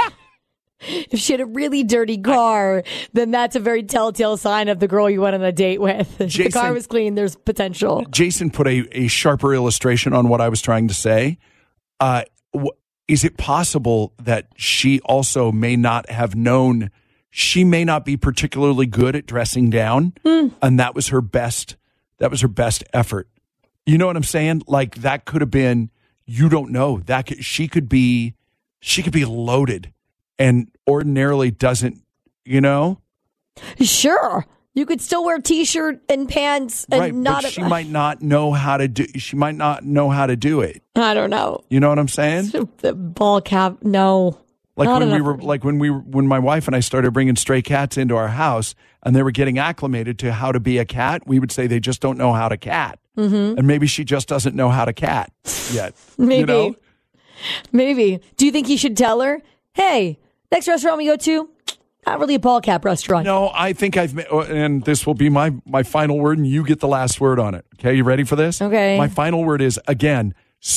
if she had a really dirty car, then that's a very telltale sign of the girl you went on a date with. If the car Jason- was clean, there's potential. Jason put a, a sharper illustration on what I was trying to say. Uh, wh- is it possible that she also may not have known, she may not be particularly good at dressing down, and that was her best, that was her best effort. You know what I'm saying? Like that could have been, you don't know, that could, she could be, she could be loaded and ordinarily doesn't, you know? Sure. You could still wear t-shirt and pants and Right, not. but she might not know how to do. She might not know how to do it. I don't know. You know what I'm saying? The ball cap, no. Like Not when we enough were, for me. like when we, were, when my wife and I started bringing stray cats into our house, and they were getting acclimated to how to be a cat. We would say they just don't know how to cat, Mhm. and maybe she just doesn't know how to cat yet. Maybe. You know? Maybe. Do you think you should tell her, hey, next restaurant we go to, not really a ball cap restaurant? No, I think I've, ma- oh, and this will be my my final word, and you get the last word on it. Okay, you ready for this? Okay. My final word is again: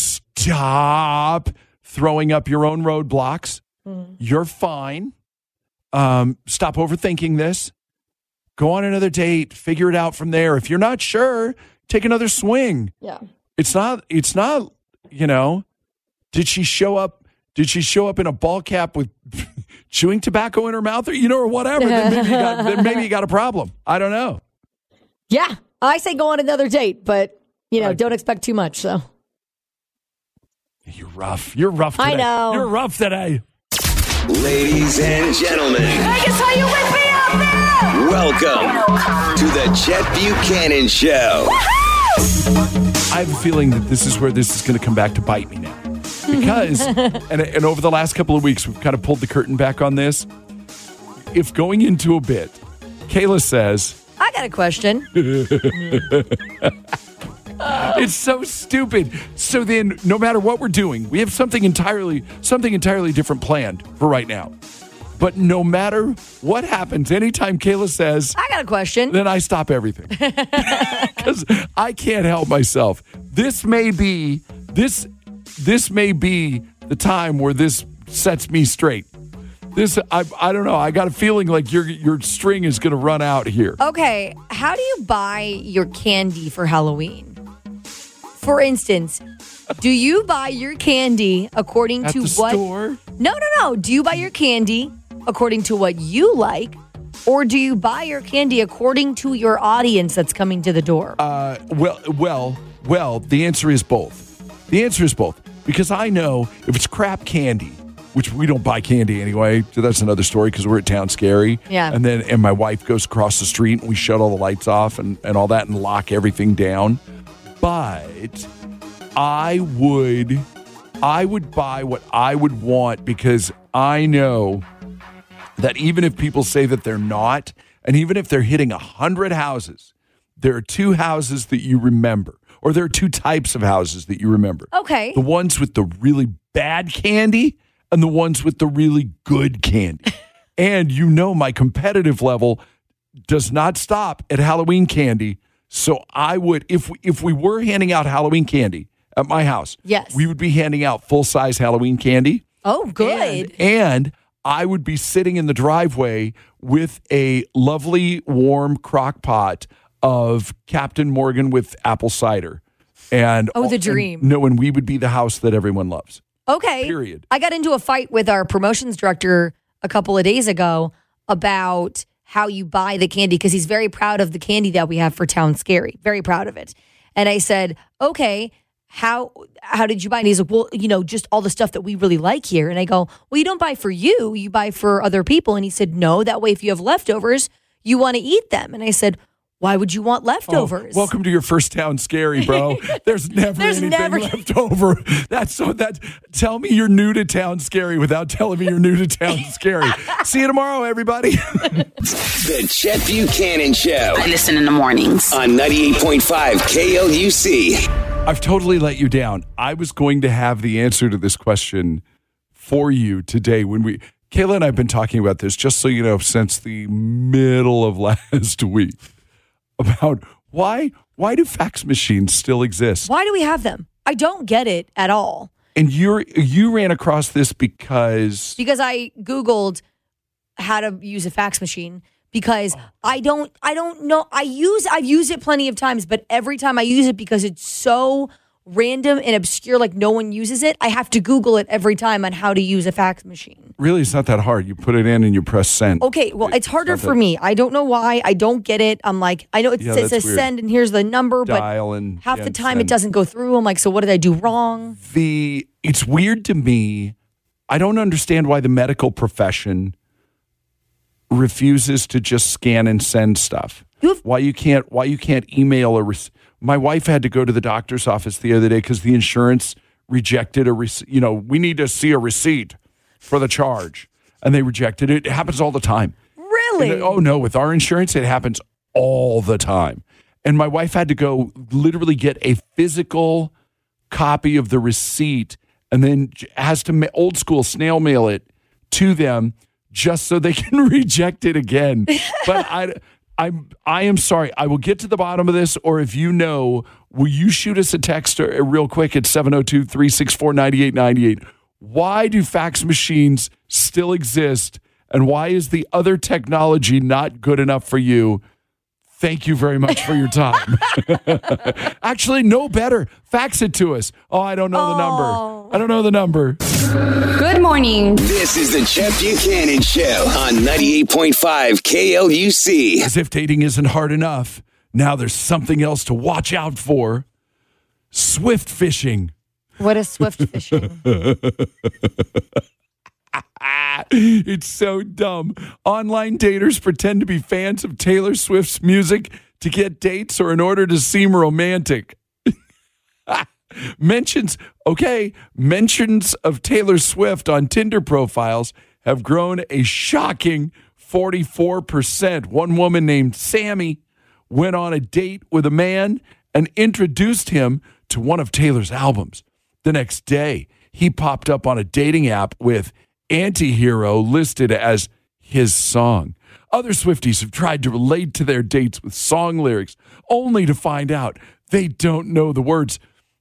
stop throwing up your own roadblocks. Mhm. You're fine. Um, stop overthinking this. Go on another date. Figure it out from there. If you're not sure, take another swing. Yeah. It's not. It's not. You know. Did she show up? Did she show up in a ball cap with chewing tobacco in her mouth, or you know, or whatever? Then maybe you got. Then maybe you got a problem. I don't know. Yeah. I say go on another date, but, you know, don't expect too much, so. You're rough. You're rough today. I know. You're rough today. Ladies and gentlemen, Vegas, are you with me out there? welcome to the Chet Buchanan Show. I have a feeling that this is where this is going to come back to bite me now. Because, and, and over the last couple of weeks, we've kind of pulled the curtain back on this. If going into a bit, Kayla says, I got a question. if It's so stupid. So then, no matter what we're doing, we have something entirely, something entirely different planned for right now. But no matter what happens, anytime Kayla says, I got a question, then I stop everything. Because I can't help myself. This may be, this, this may be the time where this sets me straight. This, I, I don't know. I got a feeling like your your string is going to run out here. Okay, how do you buy your candy for Halloween? For instance, do you buy your candy according At to the what? store? No, no, no. Do you buy your candy according to what you like, or do you buy your candy according to your audience that's coming to the door? Uh, well, well, well. The answer is both. The answer is both because I know if it's crap candy, which we don't buy candy anyway, so that's another story because we're at Town Scary. Yeah. And then and my wife goes across the street and we shut all the lights off and, and all that and lock everything down. But I would I would buy what I would want because I know that even if people say that they're not, and even if they're hitting a hundred houses, there are two houses that you remember. Or there are two types of houses that you remember. Okay. The ones with the really bad candy and the ones with the really good candy. And you know my competitive level does not stop at Halloween candy. So I would, if we, if we were handing out Halloween candy at my house, yes, we would be handing out full-size Halloween candy. Oh, good. And, and I would be sitting in the driveway with a lovely, warm crock pot of Captain Morgan with apple cider. And oh, the dream. And, no, and we would be the house that everyone loves. Okay. Period. I got into a fight with our promotions director a couple of days ago about how you buy the candy because he's very proud of the candy that we have for Town Scary. Very proud of it. And I said, okay, how how did you buy it? And he's like, well, you know, just all the stuff that we really like here. And I go, well, you don't buy for you. You buy for other people. And he said, no, that way if you have leftovers, you want to eat them. And I said, why would you want leftovers? Oh, welcome to your first Town Scary, bro. There's never There's anything never... left over. That's so that. Tell me you're new to Town Scary without telling me you're new to Town Scary. See you tomorrow, everybody. The Chet Buchanan Show. I listen in the mornings on ninety-eight point five K L U C. I've totally let you down. I was going to have the answer to this question for you today when we. Kayla and I have been talking about this, just so you know, since the middle of last week. About why why do fax machines still exist? Why do we have them? I don't get it at all. And you you ran across this because because I Googled how to use a fax machine because I don't I don't know I use I've used it plenty of times, but every time I use it because it's so random and obscure, like no one uses it, I have to Google it every time on how to use a fax machine. Really, it's not that hard. You put it in and you press send. Okay, well, it's harder it's for that... me. I don't know why. I don't get it. I'm like, I know it yeah, says weird. send and here's the number, Dial but and, half yeah, the time send. it doesn't go through. I'm like, so what did I do wrong? The it's weird to me. I don't understand why the medical profession refuses to just scan and send stuff. You have- why you can't why you can't email a rec- my wife had to go to the doctor's office the other day because the insurance rejected a rec- you know we need to see a receipt for the charge and they rejected it. It happens all the time. Really? And, oh no, with our insurance it happens all the time. And my wife had to go literally get a physical copy of the receipt and then has to ma- old school snail mail it to them just so they can reject it again. But I, I'm, I am sorry. I will get to the bottom of this, or if you know, will you shoot us a text or, real quick at seven oh two, three six four, nine eight nine eight. Why do fax machines still exist, and why is the other technology not good enough for you? Thank you very much for your time. Actually, no better. Fax it to us. Oh, I don't know oh. the number. I don't know the number. Good morning. This is the Chet Buchanan Show on ninety-eight point five K L U C. As if dating isn't hard enough, now there's something else to watch out for. Swift fishing. What is swift fishing? It's so dumb. Online daters pretend to be fans of Taylor Swift's music to get dates or in order to seem romantic. Mentions, okay, mentions of Taylor Swift on Tinder profiles have grown a shocking forty-four percent. One woman named Sammy went on a date with a man and introduced him to one of Taylor's albums. The next day, he popped up on a dating app with Anti-Hero listed as his song. Other Swifties have tried to relate to their dates with song lyrics, only to find out they don't know the words.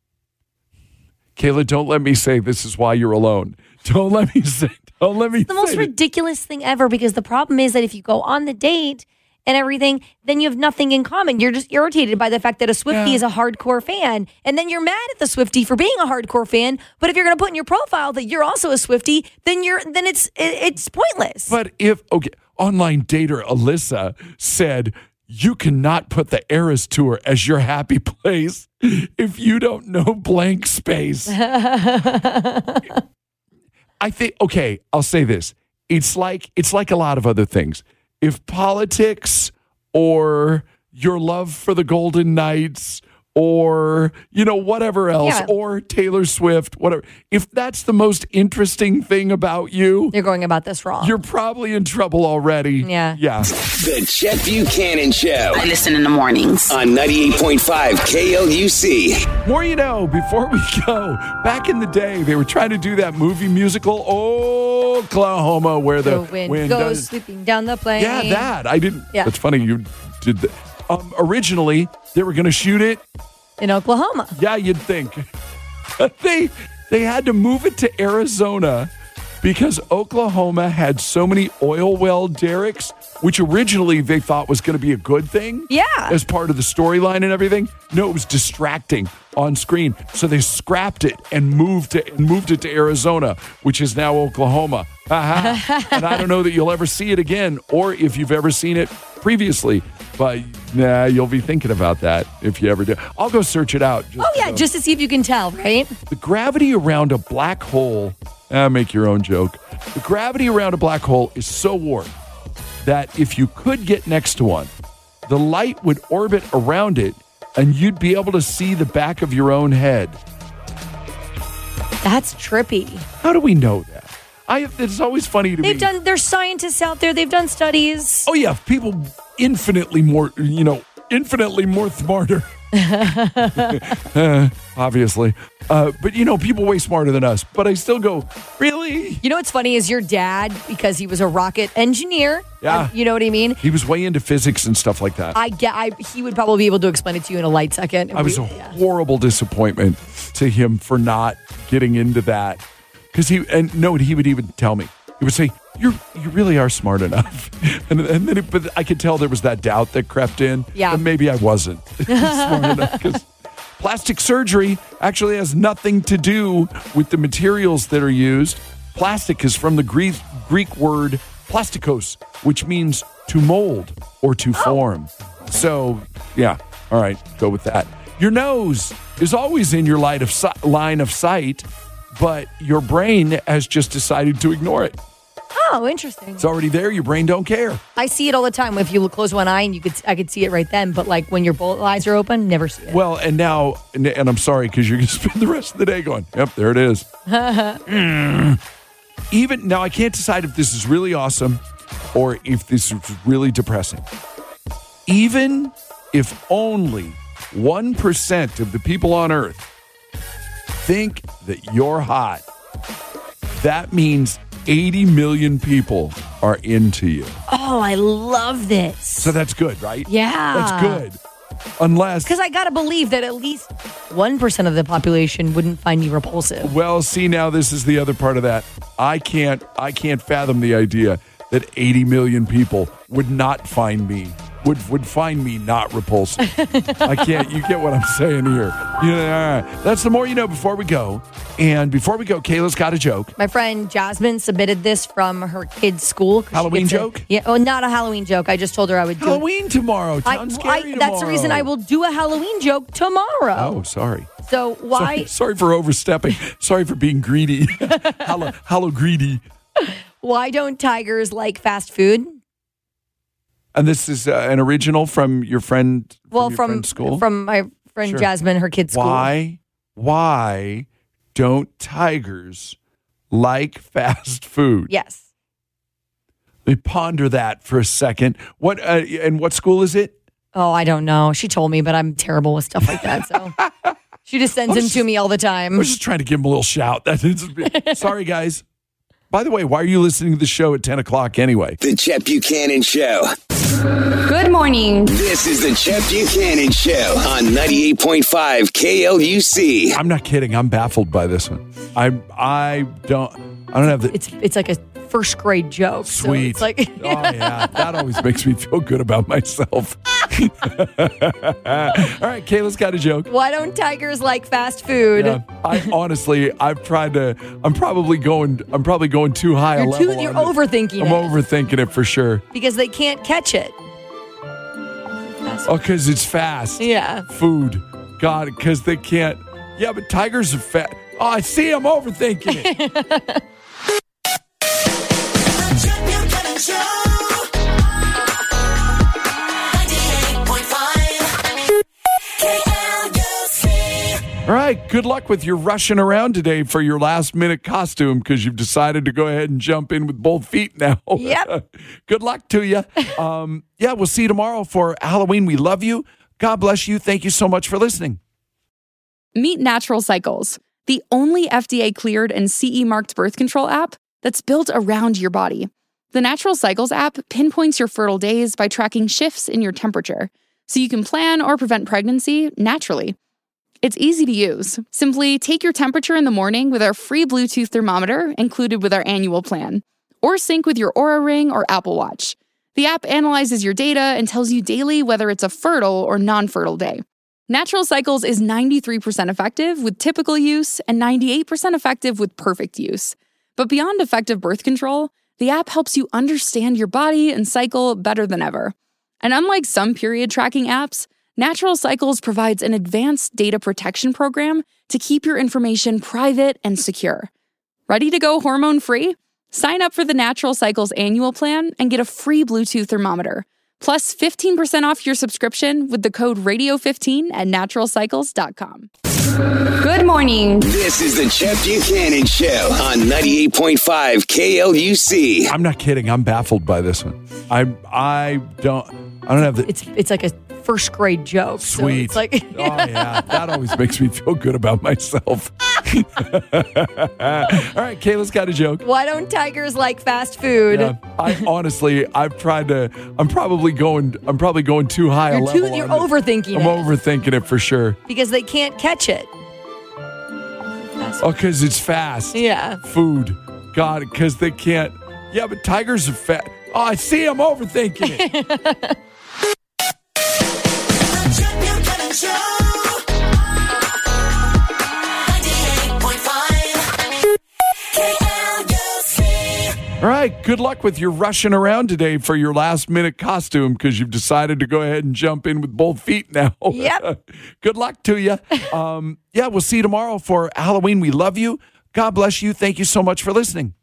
Kayla, don't let me say this is why you're alone. Don't let me say, don't let me It's the most say ridiculous thing ever, because the problem is that if you go on the date and everything, then you have nothing in common. You're just irritated by the fact that a Swiftie Yeah. is a hardcore fan. And then you're mad at the Swiftie for being a hardcore fan. But if you're going to put in your profile that you're also a Swiftie, then you're then it's it, it's pointless. But if, okay, online dater Alyssa said, you cannot put the Eras Tour as your happy place if you don't know blank space. I think, okay, I'll say this. It's like it's like a lot of other things. If politics or your love for the Golden Knights or, you know, whatever else, Yeah. or Taylor Swift, whatever, if that's the most interesting thing about you, You're going about this wrong. you're probably in trouble already. Yeah. Yeah. The Chet Buchanan Show. I listen in the mornings. On ninety-eight point five K L U C. More you know, before we go, back in the day, they were trying to do that movie musical, Oklahoma, where the, the wind, wind goes does. sweeping down the plain. Yeah, that. I didn't. Yeah. That's funny. You did that. Um, originally, they were going to shoot it. In Oklahoma. Yeah, you'd think. they they had to move it to Arizona because Oklahoma had so many oil well derricks, which originally they thought was going to be a good thing. Yeah. As part of the storyline and everything. No, it was distracting on screen. So they scrapped it and moved it and moved it to Arizona, which is now Oklahoma. Aha. And I don't know that you'll ever see it again, or if you've ever seen it previously. But nah, you'll be thinking about that if you ever do. I'll go search it out. Just Oh, yeah, to know. just to see if you can tell, right? The gravity around a black hole, ah, make your own joke. The gravity around a black hole is so warm that if you could get next to one, the light would orbit around it and you'd be able to see the back of your own head. That's trippy. How do we know that? I, it's always funny to They've me. done, there's scientists out there, they've done studies. Oh, yeah, people infinitely more, you know, infinitely more smarter. Uh, obviously. Uh, but, you know, people way smarter than us. But I still go, really? You know what's funny is your dad, because he was a rocket engineer. Yeah. You know what I mean? He was way into physics and stuff like that. I get, I, he would probably be able to explain it to you in a light second. I was a We- yeah. horrible disappointment to him for not getting into that. Because he, and no, he would even tell me, he would say, You're, you really are smart enough. And, and then, it, but I could tell there was that doubt that crept in. Yeah. And maybe I wasn't smart enough. Because plastic surgery actually has nothing to do with the materials that are used. Plastic is from the Greek, Greek word plastikos, which means to mold or to form. So, yeah. All right. Go with that. Your nose is always in your line of, si- line of sight, but your brain has just decided to ignore it. Oh, interesting. It's already there. Your brain don't care. I see it all the time. If you look, close one eye, and you could, I could see it right then. But like when your both eyes are open, never see it. Well, and now, and, and I'm sorry because you're going to spend the rest of the day going, yep, there it is. Mm. Even now, I can't decide if this is really awesome or if this is really depressing. Even if only one percent of the people on Earth think that you're hot, that means eighty million people are into you. Oh, I love this. So that's good, right? Yeah. That's good. Unless, Because I got to believe that at least one percent of the population wouldn't find me repulsive. well, see, now this is the other part of that. I can't, I can't fathom the idea that eighty million people would not find me, would would find me not repulsive. I can't, you get what I'm saying here. Yeah, that's the more you know before we go. And before we go, Kayla's got a joke. My friend Jasmine submitted this from her kid's school. 'cause she Halloween gets a- joke? yeah, oh, not a Halloween joke. I just told her I would do Halloween tomorrow. I, Town I- Scary tomorrow. That's the reason I will do a Halloween joke tomorrow. Oh, sorry. So why? Sorry, sorry for overstepping. Sorry for being greedy. Hello, hello, greedy. Why don't tigers like fast food? And this is uh, an original from your friend. From Well, your from friend's school. from my friend Sure. Jasmine, her kid's school. Why? Why don't tigers like fast food? Yes. Let me ponder that for a second. What uh, and what school is it? Oh, I don't know. She told me, but I'm terrible with stuff like that. So she just sends them to me all the time. I was just trying to give him a little shout. That is, sorry, guys. By the way, why are you listening to the show at ten o'clock anyway? The Chet Buchanan Show. Good morning. This is the Chet Buchanan Show on ninety-eight point five K L U C. I'm not kidding. I'm baffled by this one. I I don't I don't have the It's it's like a first grade joke. so sweet. it's like Oh yeah, that always makes me feel good about myself. All right, Kayla's got a joke. Why don't tigers like fast food? Yeah, I honestly, I've tried to. I'm probably going. I'm probably going too high a You're level. too, you're on it. overthinking I'm it overthinking it for sure. because they can't catch it. Oh, because it's fast. Yeah. Food. God, because they can't. Yeah, but tigers are fat. Oh, I see. I'm overthinking it. All right, good luck with your rushing around today for your last minute costume because you've decided to go ahead and jump in with both feet now. Yep. Good luck to you. Um, yeah, we'll see you tomorrow for Halloween. We love you. God bless you. Thank you so much for listening. Meet Natural Cycles, the only F D A-cleared and C E marked birth control app that's built around your body. The Natural Cycles app pinpoints your fertile days by tracking shifts in your temperature, so you can plan or prevent pregnancy naturally. It's easy to use. Simply take your temperature in the morning with our free Bluetooth thermometer included with our annual plan, or sync with your Oura Ring or Apple Watch. The app analyzes your data and tells you daily whether it's a fertile or non-fertile day. Natural Cycles is ninety-three percent effective with typical use and ninety-eight percent effective with perfect use. But beyond effective birth control, the app helps you understand your body and cycle better than ever. And unlike some period tracking apps, Natural Cycles provides an advanced data protection program to keep your information private and secure. Ready to go hormone-free? Sign up for the Natural Cycles annual plan and get a free Bluetooth thermometer, plus fifteen percent off your subscription with the code radio fifteen at natural cycles dot com. Good morning. This is the Chet Buchanan Show on ninety-eight point five K L U C. I'm not kidding. I'm baffled by this one. I I don't I don't have the It's it's like a first grade joke. so sweet. it's like Oh yeah, that always makes me feel good about myself. All right, Kayla's got a joke. why don't tigers like fast food? Yeah, I honestly, I've tried to. I'm probably going. I'm probably going too high You're a level. too, you're on it. overthinking I'm it overthinking it for sure. because they can't catch it. Oh, because it's fast. Yeah. Food. God, because they can't. Yeah, but tigers are fat. Oh, I see. I'm overthinking it. All right, good luck with your rushing around today for your last minute costume because you've decided to go ahead and jump in with both feet now. Yep. Good luck to you. Um, yeah, we'll see you tomorrow for Halloween. We love you. God bless you. Thank you so much for listening.